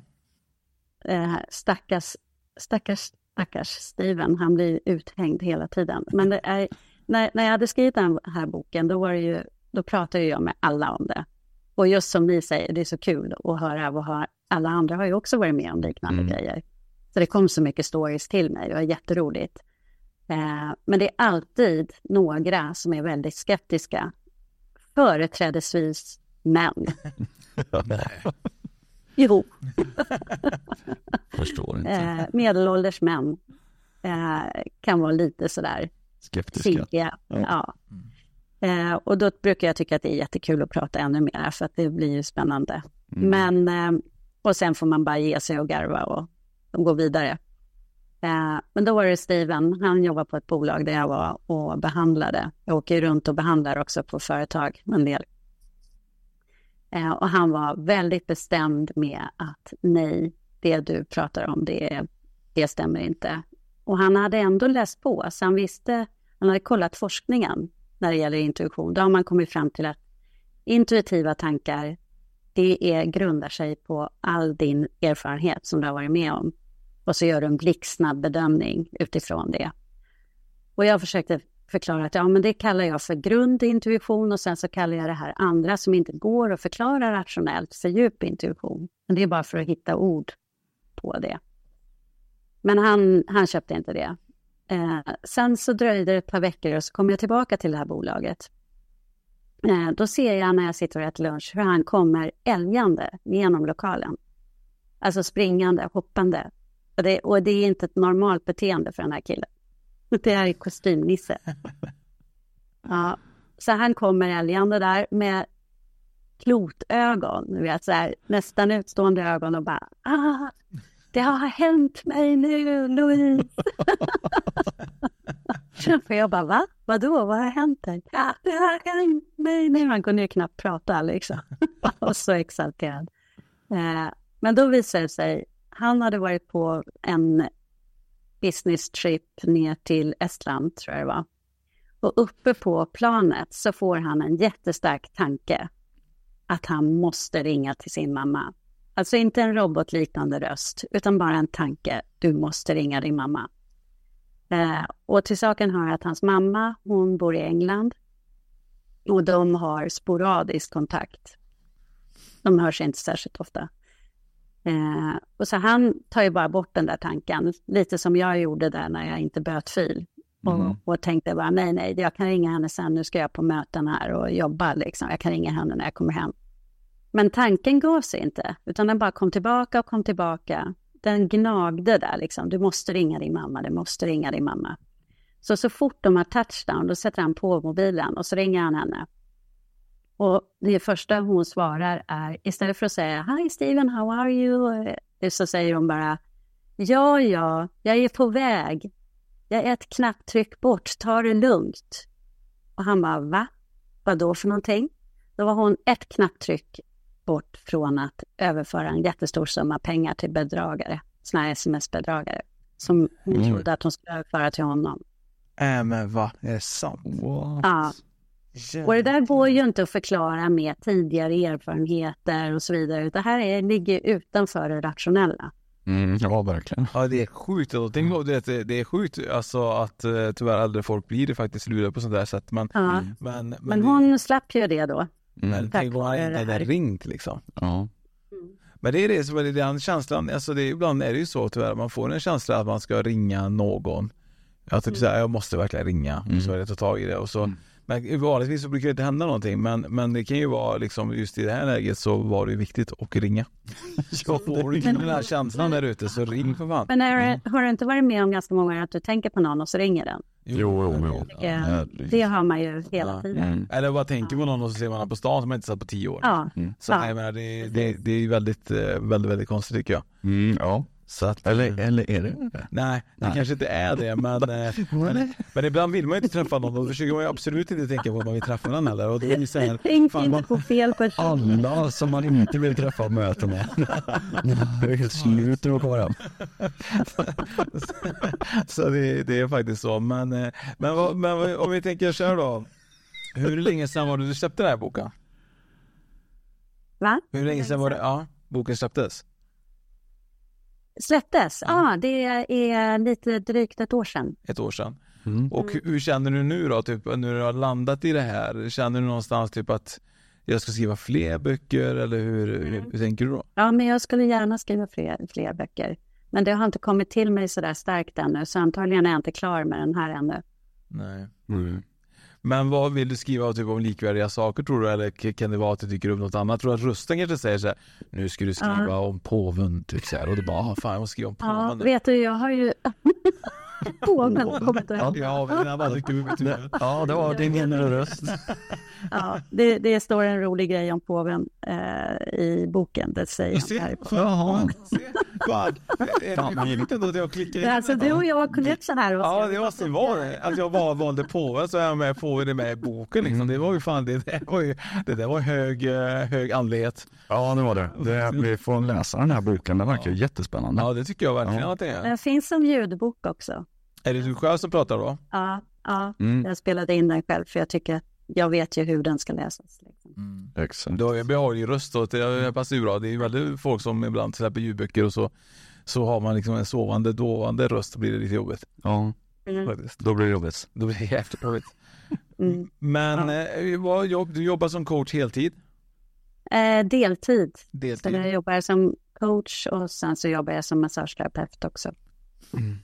Eh, stackars, stackars, stackars Steven, han blir uthängd hela tiden. Men det är, när, när jag hade skrivit den här boken, då, var det ju, då pratade jag med alla om det. Och just som ni säger, det är så kul att höra vad har, alla andra har ju också varit med om liknande mm. grejer. Så det kom så mycket stories till mig, det var jätteroligt. Eh, men det är alltid några som är väldigt skeptiska. Företrädesvis män. Jo. Förstår inte. Eh, medelålders män eh, kan vara lite sådär skeptiska. Sigga. Ja. Ja. Eh, och då brukar jag tycka att det är jättekul att prata ännu mer, för att det blir ju spännande. Mm. Men, eh, och sen får man bara ge sig och garva och, och gå vidare. Eh, men då var det Steven, han jobbar på ett bolag där jag var och behandlade. Jag åker runt och behandlar också på företag en del. Eh, och han var väldigt bestämd med att nej, det du pratar om, det, det stämmer inte. Och han hade ändå läst på, så han visste, han hade kollat forskningen när det gäller intuition. Då har man kommit fram till att intuitiva tankar, det är, grundar sig på all din erfarenhet som du har varit med om. Och så gör du en blixtsnabb bedömning utifrån det. Och jag försökte förklara att ja, men det kallar jag för grundintuition, och sen så kallar jag det här andra som inte går att förklara rationellt för djupintuition. Men det är bara för att hitta ord på det. Men han, han köpte inte det. Eh, sen så dröjde det ett par veckor och så kom jag tillbaka till det här bolaget. Eh, då ser jag när jag sitter och äter lunch hur han kommer älgande genom lokalen. Alltså springande, hoppande. Och det, och det är inte ett normalt beteende för den här killen. Det här är kostymnisse. Ja, så han kommer älgande där med klotögon, du vet, så här, nästan utstående ögon och bara ah, det har hänt mig nu, Louise. För jag bara, va? Vadå? Vad har hänt dig? Ja, det har hänt mig nu. Han kunde ju knappt prata liksom. Och så exalterad. Eh, men då visade det sig, han hade varit på en business trip ner till Estland, tror jag det var. Och uppe på planet så får han en jättestark tanke att han måste ringa till sin mamma. Alltså inte en robotliknande röst, utan bara en tanke. Du måste ringa din mamma. Eh, och till saken hör att hans mamma, hon bor i England. Och de har sporadisk kontakt. De hörs inte särskilt ofta. Eh, och så han tar ju bara bort den där tanken. Lite som jag gjorde där när jag inte böt fil. Mm. Och, och tänkte bara, nej, nej, jag kan ringa henne sen. Nu ska jag på möten här och jobba liksom. Jag kan ringa henne när jag kommer hem. Men tanken gav sig inte. Utan den bara kom tillbaka och kom tillbaka. Den gnagde där liksom. Du måste ringa din mamma, du måste ringa din mamma. Så så fort de har touchdown, då sätter han på mobilen och så ringer han henne. Och det första hon svarar är, istället för att säga hi Steven, how are you? Så säger hon bara, ja, ja, jag är på väg. Jag är ett knapptryck bort, ta det lugnt. Och han bara, va? Vad då för någonting? Då var hon ett knapptryck bort från att överföra en jättestor summa pengar till bedragare. Såna här sms-bedragare. Som hon mm. trodde att hon skulle överföra till honom. Äh, men vad? Är det sant? What? Ja. Och det där går ju inte att förklara med tidigare erfarenheter och så vidare. Det här är, ligger utanför det rationella. Mm, ja, verkligen. Ja, det är sjukt. Det, det är sjukt alltså, att tyvärr äldre folk blir det faktiskt lurade på sånt där sätt. Men, ja. men, men, men hon det... slapp ju det då. Men tänk om han inte hade ringt liksom. Ja. Mm. Men det är det som är den känslan. Alltså det, ibland är det ju så tyvärr. Man får en känsla att man ska ringa någon. Jag tycker så här, jag måste verkligen ringa. Mm. Så är det ta tag i det. Och så, mm. Men vanligtvis så brukar det inte hända någonting. Men, men det kan ju vara liksom, just i det här läget så var det ju viktigt att ringa. Så får du den här känslan där ute, så ring för fan. Men är, mm. har du inte varit med om ganska många att du tänker på någon och så ringer den? Jo, jo, jo. Ja, det har man ju hela ja. tiden. Mm. Eller bara tänker på någon och så ser man på stan som man inte satt på tio år. Ja. Mm. Så ja. Jag menar, det, det, det är väldigt, väldigt, väldigt konstigt tycker jag. Mm, ja. Så att, eller, eller är det? Nej, det Nej. kanske inte är det, men, men, men ibland vill man ju inte träffa någon och försöker man ju absolut inte tänka på att man vill träffa någon heller. Och det är så här, Tänk fan, inte på fel person. Alla som man inte vill träffa möten med. Det är helt slut att komma hem. Så det, det är faktiskt så. Men, men, vad, men om vi tänker så här då. Hur länge sedan var det du släppte den här boken? Va? Hur länge sedan var det? Ja, boken släpptes. Släpptes? Ja, mm. ah, det är lite drygt ett år sedan. Ett år sedan. Mm. Och hur, hur känner du nu då? Typ, när du har landat i det här, känner du någonstans typ att jag ska skriva fler böcker? Eller hur, mm. hur, hur tänker du då? Ja, men jag skulle gärna skriva fler, fler böcker. Men det har inte kommit till mig så där starkt ännu. Så antagligen är jag inte klar med den här ännu. Nej. Mm. Men vad vill du skriva typ om likvärdiga saker tror du? Eller kan det vara att du tycker om något annat? Tror du att rösten kanske säger så här, nu ska du skriva ja. om påven typ så här, och du bara, ah, fan jag måste skriva om påven. Ja, vet du, jag har ju påven kommit ja, ja, men det var ja, det var din inre röst. Ja, det, det står en rolig grej om påven eh, i boken. Det säger han här på. Jaha. Vad? Är det inte då att jag klickar in? Alltså du och jag har connection här. Ja, det måste vara det. Att jag bara valde påven så är jag med påven är med i boken. Liksom. Det var ju fan, det där var ju, det där var hög, hög andlighet. Ja, det var det. det. Vi får läsa den här boken. Den verkar ja. jättespännande. Ja, det tycker jag verkligen ja. att det är. Den finns som ljudbok också. Är det du själv som pratar då? Ja, ja. Mm. Jag spelade in den själv för jag tycker att jag vet ju hur den ska läsas. Liksom. Mm. Exakt. Du har ju behaglig röst och det passar ju bra. Det är ju väldigt folk som ibland släpper ljudböcker och så, så har man liksom en sovande, dovande röst och blir det lite jobbigt. Ja, mm. då blir det jobbigt. Då blir det jättejobbigt. Mm. Men ja. vad jobb, du jobbar som coach heltid? Eh, deltid. deltid. Så jag jobbar som coach och sen så jobbar jag som massageterapeut också. Mm.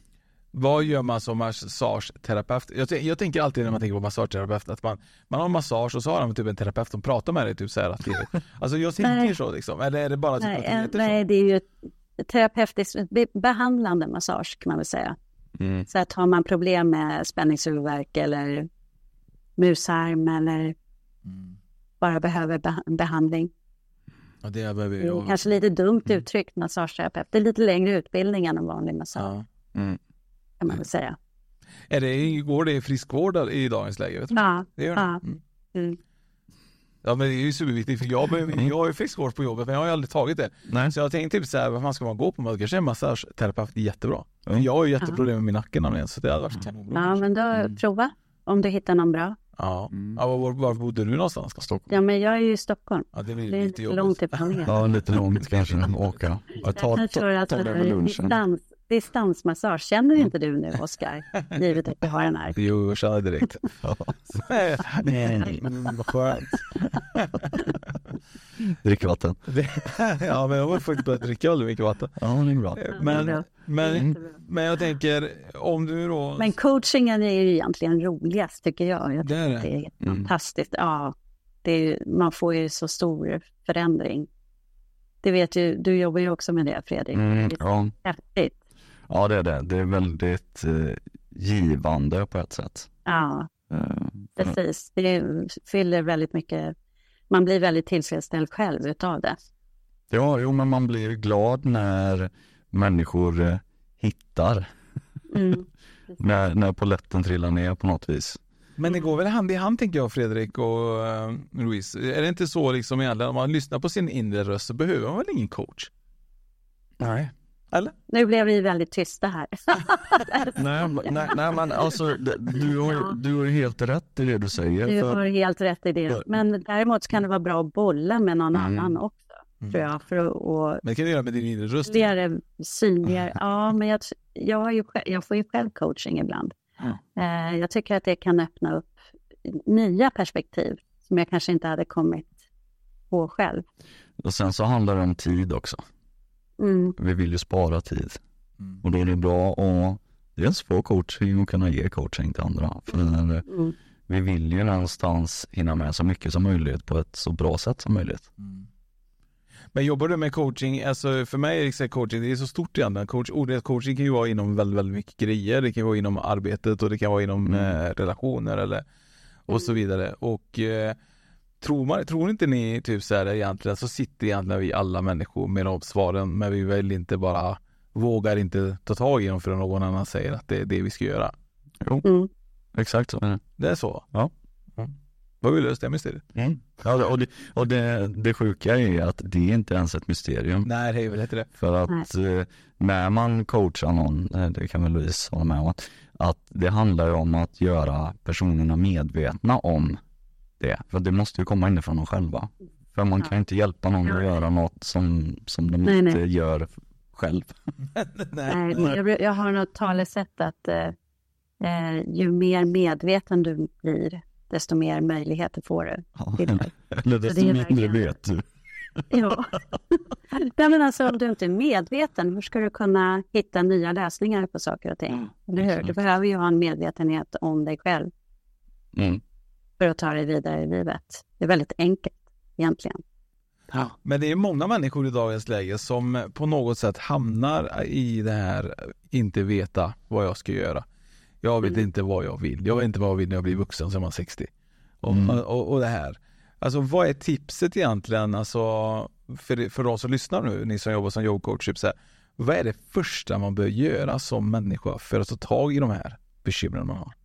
Vad gör man som massageterapeut? Jag, t- jag tänker alltid när man tänker på massageterapeut att man, man har en massage och så har man typ en terapeut som pratar med dig typ så här att det, alltså jag tänker så liksom, eller är det bara typ nej, att det heter nej, så? det är ju ett terapeutiskt be- behandlande massage kan man väl säga. Mm. Så att har man problem med spänningshuvudvärk eller musarm eller Mm. bara behöver be- behandling. Ja, det är, Det är kanske lite dumt uttryckt massageterapeut. Det är lite längre utbildning än en vanlig massage. Ja. Mm. Kan man väl säga. Är det, går det i friskvård i dagens läge? Vet du? Ja. Det gör det. Ja. Mm. Mm. Ja, men det är ju superviktigt för jag, behöver, jag har ju friskvård på jobbet men jag har ju aldrig tagit det. Nej. Så jag tänkte typ så här, vad fan ska man gå på? Man kanske är massageterapeut jättebra. Ja. Men jag har ju jätteproblem med min nacke nämligen, så det hade varit kanonbra. Ja, men då Mm. prova om du hittar någon bra. Ja, ja var, var bodde du någonstans? Stockholm? Ja, men jag är ju i Stockholm. Ja, det blir Det är lite lite långt ifrån er. Ja, lite långt kanske att åka. Jag tar, Jag tror att tar det över lunchen. distans, distansmassage, känner inte du nu, Oskar? Givet att vi har den här. Jo, jag känner direkt. Nej, nej, vad skönt. Drickvatten. Ja, men jag har faktiskt börjat dricka väldigt mycket vatten. Ja, det är bra. Men, men, men jag tänker, om du då... Men coachingen är ju egentligen roligast tycker jag. Jag Det är tycker det. det är Mm. fantastiskt. Ja, det är ju, man får ju så stor förändring. Det vet ju, du jobbar ju också med det, Fredrik. Mm, Det är ja. häftigt. Ja, det är det. Det är väldigt eh, givande på ett sätt. Ja, Eh, precis. Det fyller väldigt mycket. Man blir väldigt tillfredsställd själv utav det. Ja, jo, men man blir glad när människor eh, hittar. Mm. när, när polletten trillar ner på något vis. Men det går väl hand i hand tänker jag, Fredrik och uh, Louise. Är det inte så liksom egentligen, om man lyssnar på sin inre röst så behöver man väl ingen coach? Nej. Eller? Nu blev vi väldigt tysta här. nej, nej, nej, men alltså d- du har, du har helt rätt i det du säger. Du för- har helt rätt i det. Men däremot kan det vara bra att bolla med någon Mm. annan också. Mm. Tror jag. För att och Men det kan du göra med din inre röst. det är synligare. Ja, men jag, jag, har ju, själv- jag får ju själv coaching ibland. Eh, jag tycker att det kan öppna upp nya perspektiv som jag kanske inte hade kommit på själv. Och sen så handlar det om tid också. Mm. Vi vill ju spara tid. Mm. Och då är det bra att dels få coaching och kunna ge coaching till andra. För Mm. vi vill ju någonstans hinna med så mycket som möjligt på ett så bra sätt som möjligt. Mm. Men jobbar du med coaching, alltså för mig är det coaching, det är så stort egentligen. Coach, ordet coaching kan ju vara inom väldigt, väldigt mycket grejer. Det kan vara inom arbetet och det kan vara inom Mm. eh, relationer eller och så vidare. Och eh, tror, man, tror inte ni typ så här egentligen så sitter egentligen vi alla människor med de svaren, men vi vill inte bara vågar inte ta tag i dem för att någon annan säger att det är det vi ska göra. Jo, Mm. exakt så är det. Det är så. Ja. Mm. Vad vill du lösa det mysteriet? Mm. Ja, och det, och det, det sjuka är att det är inte ens ett mysterium. Nej, det är väl inte det. För att eh, när man coachar någon, eh, det kan väl Louise hålla med om, att det handlar ju om att göra personerna medvetna om det. För det måste ju komma inifrån dem själva. För man kan ju inte hjälpa någon att göra något som, som de Nej, inte nej. gör själv. Nej, jag, jag har något talesätt att eh, eh, ju mer medveten du blir, desto mer möjligheter får du. Ja, till det. eller Så desto det är mindre verkligen- vet du. Ja. Nej, men alltså, om du inte är medveten, hur ska du kunna hitta nya lösningar på saker och ting? Eller hur? Du behöver ju ha en medvetenhet om dig själv Mm. för att ta dig vidare i livet. Det är väldigt enkelt egentligen. Ja. Men det är många människor i dagens läge som på något sätt hamnar i det här inte veta vad jag ska göra. Jag vet Mm. inte vad jag vill. Jag vet inte vad jag vill när jag blir vuxen som man sextio. Och, Mm. och, och det här. Alltså vad är tipset egentligen alltså, för, för de som lyssnar nu, ni som jobbar som jobbcoach, typ så här, vad är det första man bör göra som människa för att ta tag i de här bekymren man har?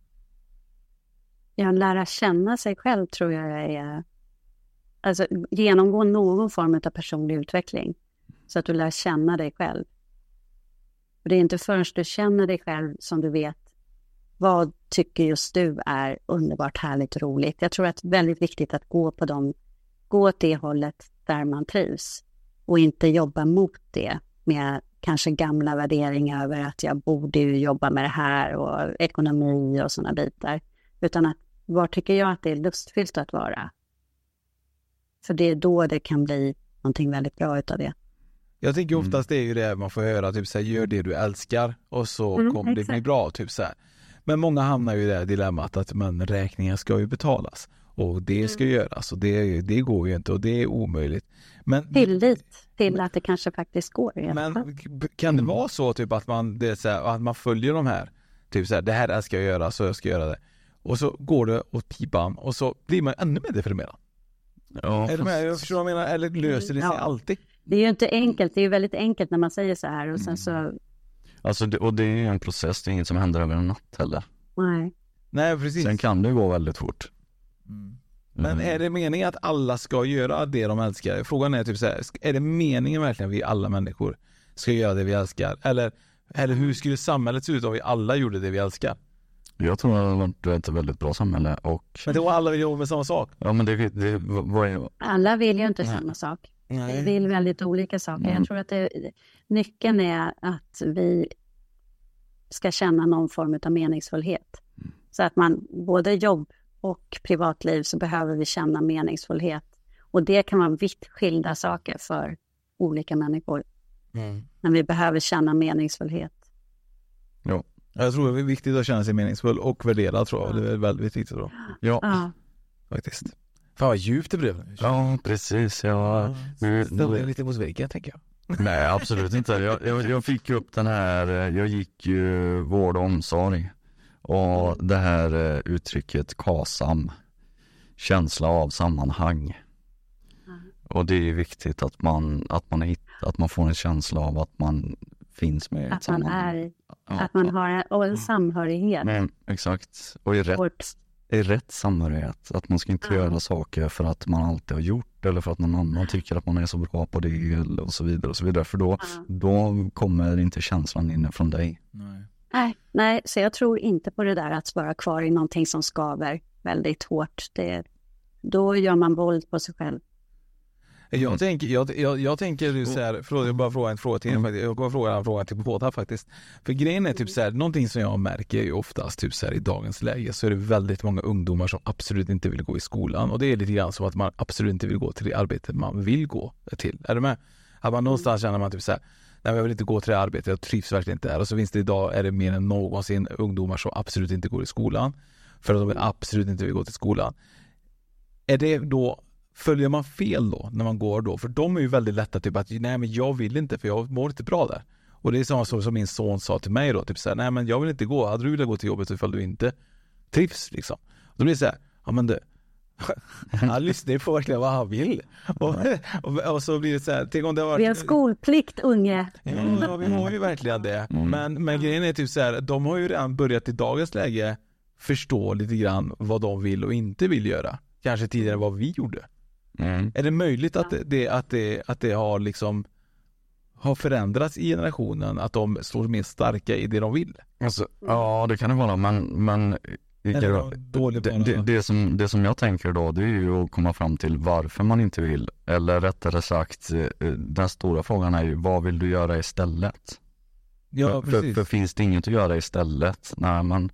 Ja, lära känna sig själv tror jag är... Alltså genomgå någon form av personlig utveckling. Så att du lär känna dig själv. För det är inte förrän du känner dig själv som du vet vad tycker just du är underbart, härligt, roligt. Jag tror att det är väldigt viktigt att gå på dem, gå åt det hållet där man trivs. Och inte jobba mot det med kanske gamla värderingar över att jag borde ju jobba med det här och ekonomi och sådana bitar. Utan att var tycker jag att det är lustfyllt att vara? För det är då det kan bli någonting väldigt bra utav det. Jag tänker oftast det är ju det man får höra, typ så här, gör det du älskar och så Mm, kommer det exakt. bli bra, typ så här. Men många hamnar ju i det här dilemmat att men, räkningar ska ju betalas och det ska göras och det, det går ju inte och det är omöjligt. Men Tillit till att det kanske faktiskt går. i alla fall. Men kan det vara så typ att man, det är så här, att man följer de här, typ så här, det här ska jag göra så jag ska göra det. Och så går det åt pipan och så blir man ännu mer deprimerad. Ja, är det med? Jag förstår vad jag menar, eller löser det sig Ja. alltid? Det är ju inte enkelt, det är ju väldigt enkelt när man säger så här och sen så, Alltså, det, och det är en process, det är inget som händer över en natt heller. nej. Nej, precis. Sen kan det gå väldigt fort. Men Mm. är det meningen att alla ska göra det de älskar? Frågan är typ så här, är det meningen verkligen att vi alla människor ska göra det vi älskar? Eller, eller hur skulle samhället se ut om vi alla gjorde det vi älskar? Jag tror att det har varit ett väldigt bra samhälle och... Men då alla vill jobba med samma sak. Ja, men det, det vad är... Alla vill ju inte Nej. samma sak. Nej. Vi vill väldigt olika saker. Mm. Jag tror att det, nyckeln är att vi ska känna någon form av meningsfullhet. Mm. Så att man, både jobb och privatliv, så behöver vi känna meningsfullhet. Och det kan vara vitt skilda saker för olika människor. Mm. Men vi behöver känna meningsfullhet. Ja. Jag tror det är viktigt att känna sig meningsfull och värderad, tror jag. Det är väldigt viktigt då. Ja. Ja. Faktiskt. Fan vad djupt det blev. Ja, precis. Jag... Ställde lite mot väggen, tänker jag. Nej, absolut inte. Jag, jag, jag fick upp den här, jag gick ju vård och omsorg. Och det här eh, uttrycket KASAM, känsla av sammanhang. Och det är viktigt att man, att man, hitt, att man får en känsla av att man finns med i ett Att man sammanhang. är, Ja, att man ja. har en, och en samhörighet. Men, exakt. Och i rätt, Vårt, i rätt samhörighet. Att man ska inte Ja. göra saker för att man alltid har gjort eller för att någon annan tycker att man är så bra på det eller och så vidare och så vidare. För då, Ja. då kommer inte känslan in från dig. Nej. nej, nej, så jag tror inte på det där att vara kvar i någonting som skaver väldigt hårt. Det, då gör man våld på sig själv. Jag tänker, jag, jag, jag tänker ju så här, förlåt, jag bara fråga en fråga till er faktiskt. Jag kommer fråga en fråga till båda faktiskt. För grejen är typ så här, någonting som jag märker är ju oftast typ så här i dagens läge så är det väldigt många ungdomar som absolut inte vill gå i skolan. Och det är lite grann som att man absolut inte vill gå till det arbete man vill gå till. Är du med? Att man någonstans känner man typ så här, nej men jag vill inte gå till det arbetet, jag trivs verkligen inte där. Och så finns det idag, är det mer än någonsin ungdomar som absolut inte går i skolan. För att de vill absolut inte vill gå till skolan. Är det då, följer man fel då när man går då? För de är ju väldigt lätta typ att nej men jag vill inte för jag mår inte bra där. Och det är samma sak som min son sa till mig då, typ så här, nej men jag vill inte gå, hade du velat gå till jobbet ifall du inte trivs liksom. Och då blir det så här, ja men det han lyssnar på verkligen vad han vill. Och, och, och så blir det så här, tänk om det har varit... Vi har skolplikt, unge. Ja, vi har ju verkligen det. Men, men grejen är typ så här, de har ju redan börjat i dagens läge förstå lite grann vad de vill och inte vill göra. Kanske tidigare än vad vi gjorde. Mm. Är det möjligt att det, att det, att det har liksom har förändrats i generationen, att de står mer starka i det de vill? Alltså, ja, det kan det vara, men, men Eller det, dålig det, det, det, som, det som jag tänker då, det är ju att komma fram till varför man inte vill. Eller rättare sagt, den stora frågan är ju, vad vill du göra istället? Ja, för, precis. för, för finns det inget att göra istället? Nej, men,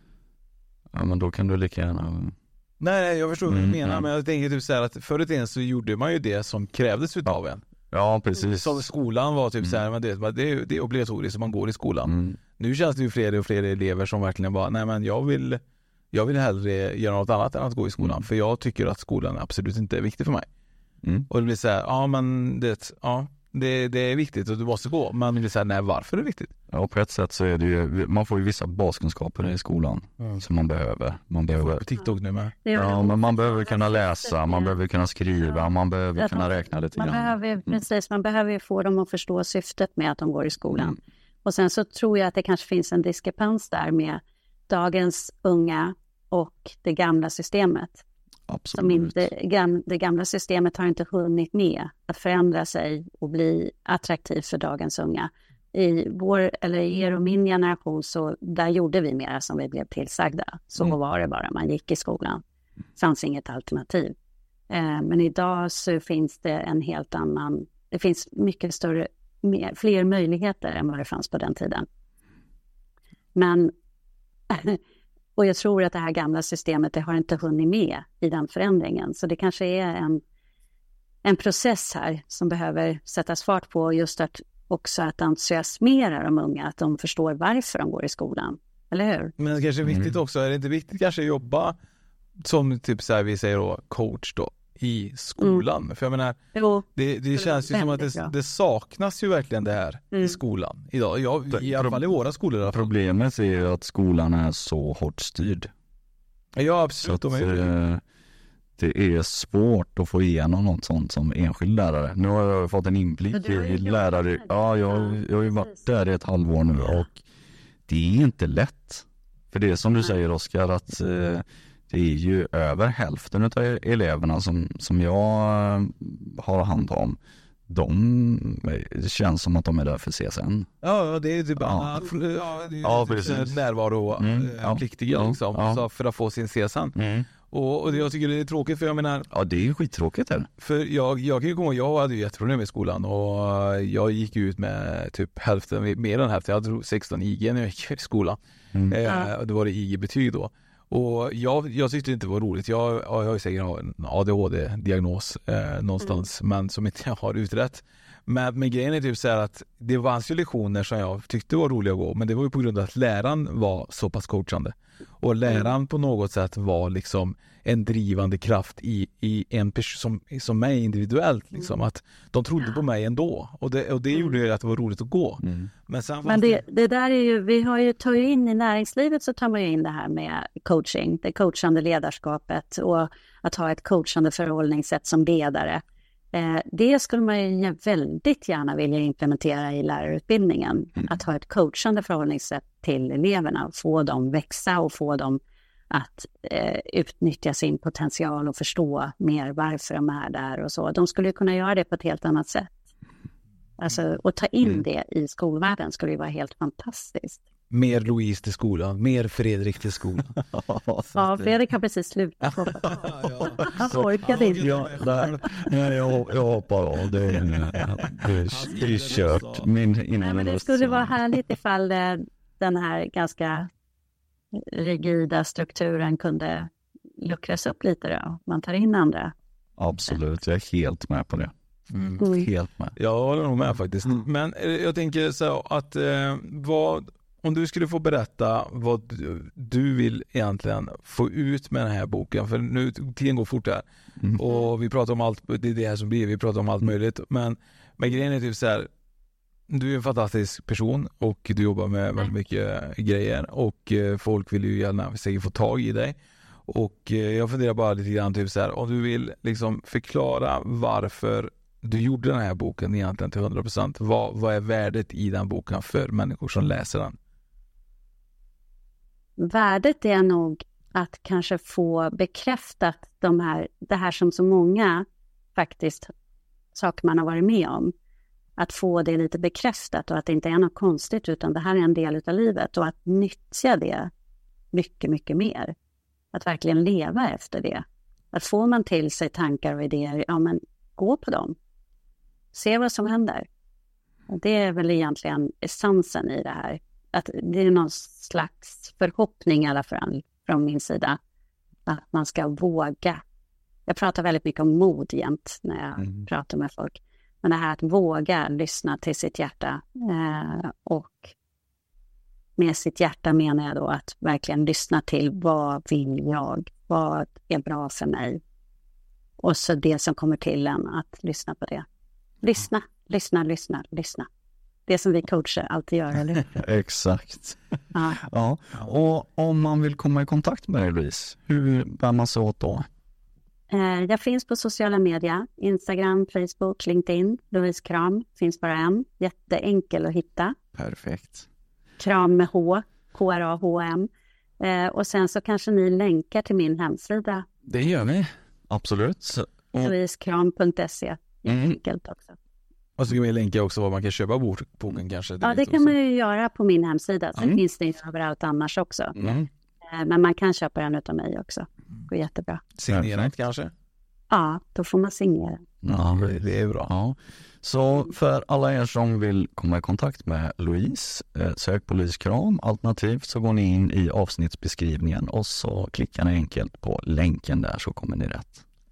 ja, men då kan du lika gärna... Nej, jag förstår vad du Mm, menar, mm. men jag tänker typ så här att förr i tiden så gjorde man ju det som krävdes utav en. Ja, precis. Som skolan var typ så här, men det, det, är, det är obligatoriskt som man går i skolan. Mm. Nu känns det ju fler och fler elever som verkligen bara, nej men jag vill jag vill hellre göra något annat än att gå i skolan, Mm. för jag tycker att skolan absolut inte är viktig för mig. Mm. Och det blir så här, ja men det, ja, det, det är viktigt och du måste gå, men det blir så här, nej varför är det viktigt? Ja, på ett sätt så är det ju, man får ju vissa baskunskaper i skolan Mm. som man behöver. Man behöver På TikTok nu med. ja, men man behöver kunna läsa, man behöver kunna skriva, man behöver Att kunna man- räkna lite Man grann. behöver, precis, man behöver ju få dem att förstå syftet med att de går i skolan. Mm. Och sen så tror jag att det kanske finns en diskrepans där med dagens unga och det gamla systemet. Som Absolut. inte, gam, det gamla systemet har inte hunnit med att förändra sig och bli attraktivt för dagens unga. I vår, eller i er och min generation, så där gjorde vi mera som vi blev tillsagda. Så Mm. var det bara, man gick i skolan. Det fanns inget alternativ. Eh, men idag så finns det en helt annan, det finns mycket större, mer, fler möjligheter än vad det fanns på den tiden. Men och jag tror att det här gamla systemet, det har inte hunnit med i den förändringen. Så det kanske är en, en process här som behöver sättas fart på, just att också att entusiasmera de unga, att de förstår varför de går i skolan, eller hur? Men det kanske är viktigt Mm. också, är det inte viktigt kanske att jobba som typ så här, vi säger då, coach då i skolan? Mm. För jag menar, Jo, det, det känns ju som att det, det saknas ju verkligen det här Mm. i skolan idag. Jag, I alla fall i våra skolor. i alla fall. Problemet är ju att skolan är så hårt styrd. Ja, Så absolut. att, De är ju det. eh, det är svårt att få igenom något sånt som enskild lärare. Nu har jag fått en inblick Men du har ju i jobbat lärare. med det. Ja, jag, Ja, jag har ju varit precis. där i ett halvår nu och det är inte lätt. För det är som du säger, Oskar, att eh, det är ju över hälften av eleverna som, som jag eh, har hand om. De, det känns som att de är där för C S N. Ja, ja, det är typ Ja. ja. Ja, det är Ja, typ precis. närvaro Mm, eh, ja. pliktiga Ja, liksom, ja. så för att få sin C S N. Mm. Och, och det, jag tycker det är tråkigt, för jag menar, Ja, det är ju skittråkigt här. för jag, jag kan ju komma ihåg, jag hade ju jätteproblem i skolan och jag gick ut med typ hälften, mer än hälften, jag hade sexton I G när jag gick i skolan. Mm. Eh, och det var det I G-betyg då. Och jag, jag tyckte inte det var roligt. Jag, jag har ju säkert en A D H D-diagnos eh, någonstans, Mm. men som inte jag har utrett. Men, men grejen är typ så här att det fanns ju lektioner som jag tyckte var roliga att gå, men det var ju på grund av att läraren var så pass coachande. Och läraren på något sätt var liksom en drivande kraft i, i en person som, som mig individuellt. Liksom, att de trodde på mig ändå. Och det, och det gjorde ju att det var roligt att gå. Mm. Men, sen Men det, det där är ju, vi har ju tagit in i näringslivet, så tar man ju in det här med coaching, det coachande ledarskapet och att ha ett coachande förhållningssätt som ledare. Eh, det skulle man ju väldigt gärna vilja implementera i lärarutbildningen. Mm. Att ha ett coachande förhållningssätt till eleverna, få dem växa och få dem att eh, utnyttja sin potential och förstå mer varför de är där och så. De skulle ju kunna göra det på ett helt annat sätt. Alltså, och ta in Mm. det i skolvärlden skulle ju vara helt fantastiskt. Mer Louise till skolan, mer Fredrik till skolan. Ja, Fredrik har precis slutat. Han orkade inte. Ja, där, nej, jag, jag hoppar av. Det är, det är, det är kört. Min, innan Nej, men det röst- skulle vara härligt ifall det, den här ganska rigida strukturen kunde luckras upp lite då. Man tar in andra. Absolut, jag är helt med på det. Mm. Mm. Helt med. Jag håller nog med faktiskt. Men eh, jag tänker så att eh, vad, om du skulle få berätta vad du, du vill egentligen få ut med den här boken, för nu tiden går fort här. Mm. Och vi pratar om allt, det är det här som blir, vi pratar om allt möjligt. Men, men grejen är typ så här, du är en fantastisk person och du jobbar med väldigt mycket grejer och eh, folk vill ju gärna säkert få tag i dig. Och eh, jag funderar bara lite grann typ så här, om du vill liksom förklara varför du gjorde den här boken egentligen till hundra procent. Vad, vad är värdet i den boken för människor som läser den? Värdet är nog att kanske få bekräftat de här, det här som så många faktiskt saker man har varit med om. Att få det lite bekräftat och att det inte är något konstigt, utan det här är en del av livet, och att nyttja det mycket, mycket mer. Att verkligen leva efter det. Att får man till sig tankar och idéer, ja men gå på dem. Se vad som händer. Och det är väl egentligen essensen i det här. Att det är någon slags förhoppning i alla fall från min sida. Att man ska våga. Jag pratar väldigt mycket om mod jämt när jag Mm. pratar med folk. Men det här att våga lyssna till sitt hjärta. Eh, och med sitt hjärta menar jag då att verkligen lyssna till vad vill jag? Vad är bra för mig? Och så det som kommer till en, att lyssna på det. Lyssna, lyssna, lyssna, lyssna. Det som vi coacher alltid gör, eller hur? Exakt. Ja. Ja. Och om man vill komma i kontakt med dig, Louise, hur bär man sig åt då? Eh, Jag finns på sociala medier, Instagram, Facebook, LinkedIn. Louise Kram finns bara en. Jätteenkel att hitta. Perfekt. Kram med H, K R A H M. Eh, och sen så kanske ni länkar till min hemsida, Det gör vi. Absolut. Så- och- louisekram punkt se. Jätteenkelt också. Och så kan vi länka också vad man kan köpa bok, boken kanske. Ja, det kan man ju göra på min hemsida. Sen Mm. finns det ju överallt annars också. Mm. Eh, Men man kan köpa den utav mig också. Det går jättebra. Signerat kanske? Ja, då får man signera. Ja, det är bra. Ja. Så för alla er som vill komma i kontakt med Louise, eh, sök på Louise Kram. Alternativt så går ni in i avsnittsbeskrivningen och så klickar ni enkelt på länken där, så kommer ni rätt.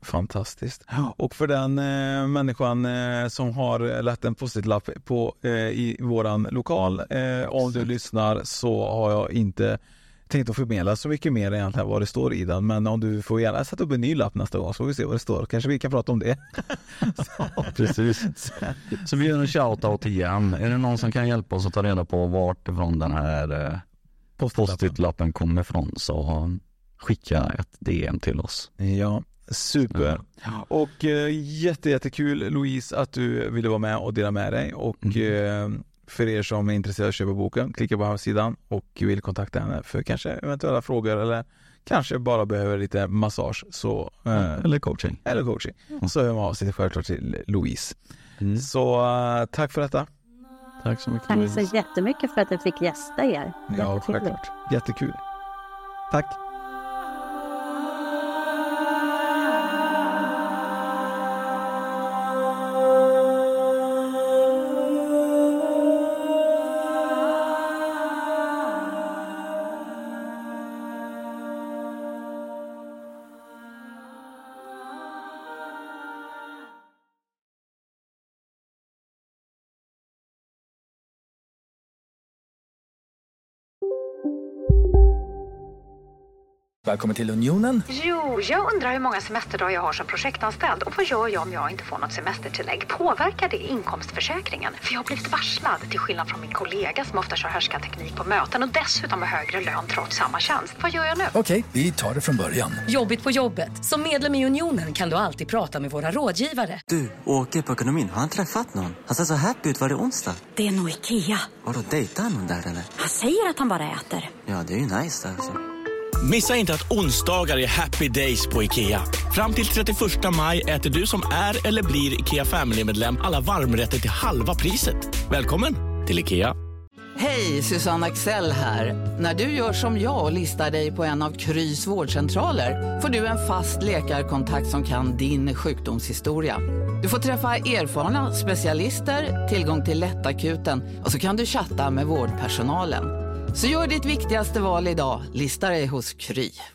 Fantastiskt. Och för den eh, människan eh, som har lagt en post-it-lapp på, eh, i våran lokal, eh, om du lyssnar, så har jag inte tänkt att förmedla så mycket mer egentligen vad det står i den. Men om du får gärna sätta upp en ny lapp nästa gång så får vi se vad det står. Kanske vi kan prata om det. Ja, precis. Så vi gör en shoutout igen. Är det någon som kan hjälpa oss att ta reda på vart ifrån den här eh, post-it-lappen kommer ifrån, så skicka ett D M till oss. Ja, super. Ja. Och eh, jätte, jättekul, Louise, att du ville vara med och dela med dig. Och mm. eh, för er som är intresserade av att köpa boken, klicka på hemsidan och vill kontakta henne för kanske eventuella frågor eller kanske bara behöver lite massage. Så, eh, eller coaching. Eller coaching. Mm. Så hör man av sig självklart till Louise. Mm. Så uh, tack för detta. Tack så mycket. Tack Louise. så jättemycket för att jag fick gästa er. Ja, självklart. Jättekul. Tack. Välkommen till Unionen. Jo, jag undrar hur många semesterdagar jag har som projektanställd. Och vad gör jag om jag inte får något semestertillägg? Påverkar det inkomstförsäkringen? För jag har blivit varslad, till skillnad från min kollega som ofta kör härskarteknik på möten och dessutom har högre lön trots samma tjänst. Vad gör jag nu? Okej, vi tar det från början. Jobbigt på jobbet. Som medlem i Unionen kan du alltid prata med våra rådgivare. Du, åker på ekonomin. Har han träffat någon? Han ser så happy ut. Var det onsdag? Det är nog Ikea. Har du dejtat någon där eller? Han säger att han bara äter. Ja, det är ju nice alltså. Missa inte att onsdagar är happy days på Ikea. Fram till trettioförsta maj äter du som är eller blir Ikea Family-medlem alla varmrätter till halva priset. Välkommen till Ikea. Hej, Susanne Axel här. När du gör som jag och listar dig på en av Krys vårdcentraler får du en fast läkarkontakt som kan din sjukdomshistoria. Du får träffa erfarna specialister, tillgång till lättakuten och så kan du chatta med vårdpersonalen. Så gör ditt viktigaste val idag, lista dig hos Kry.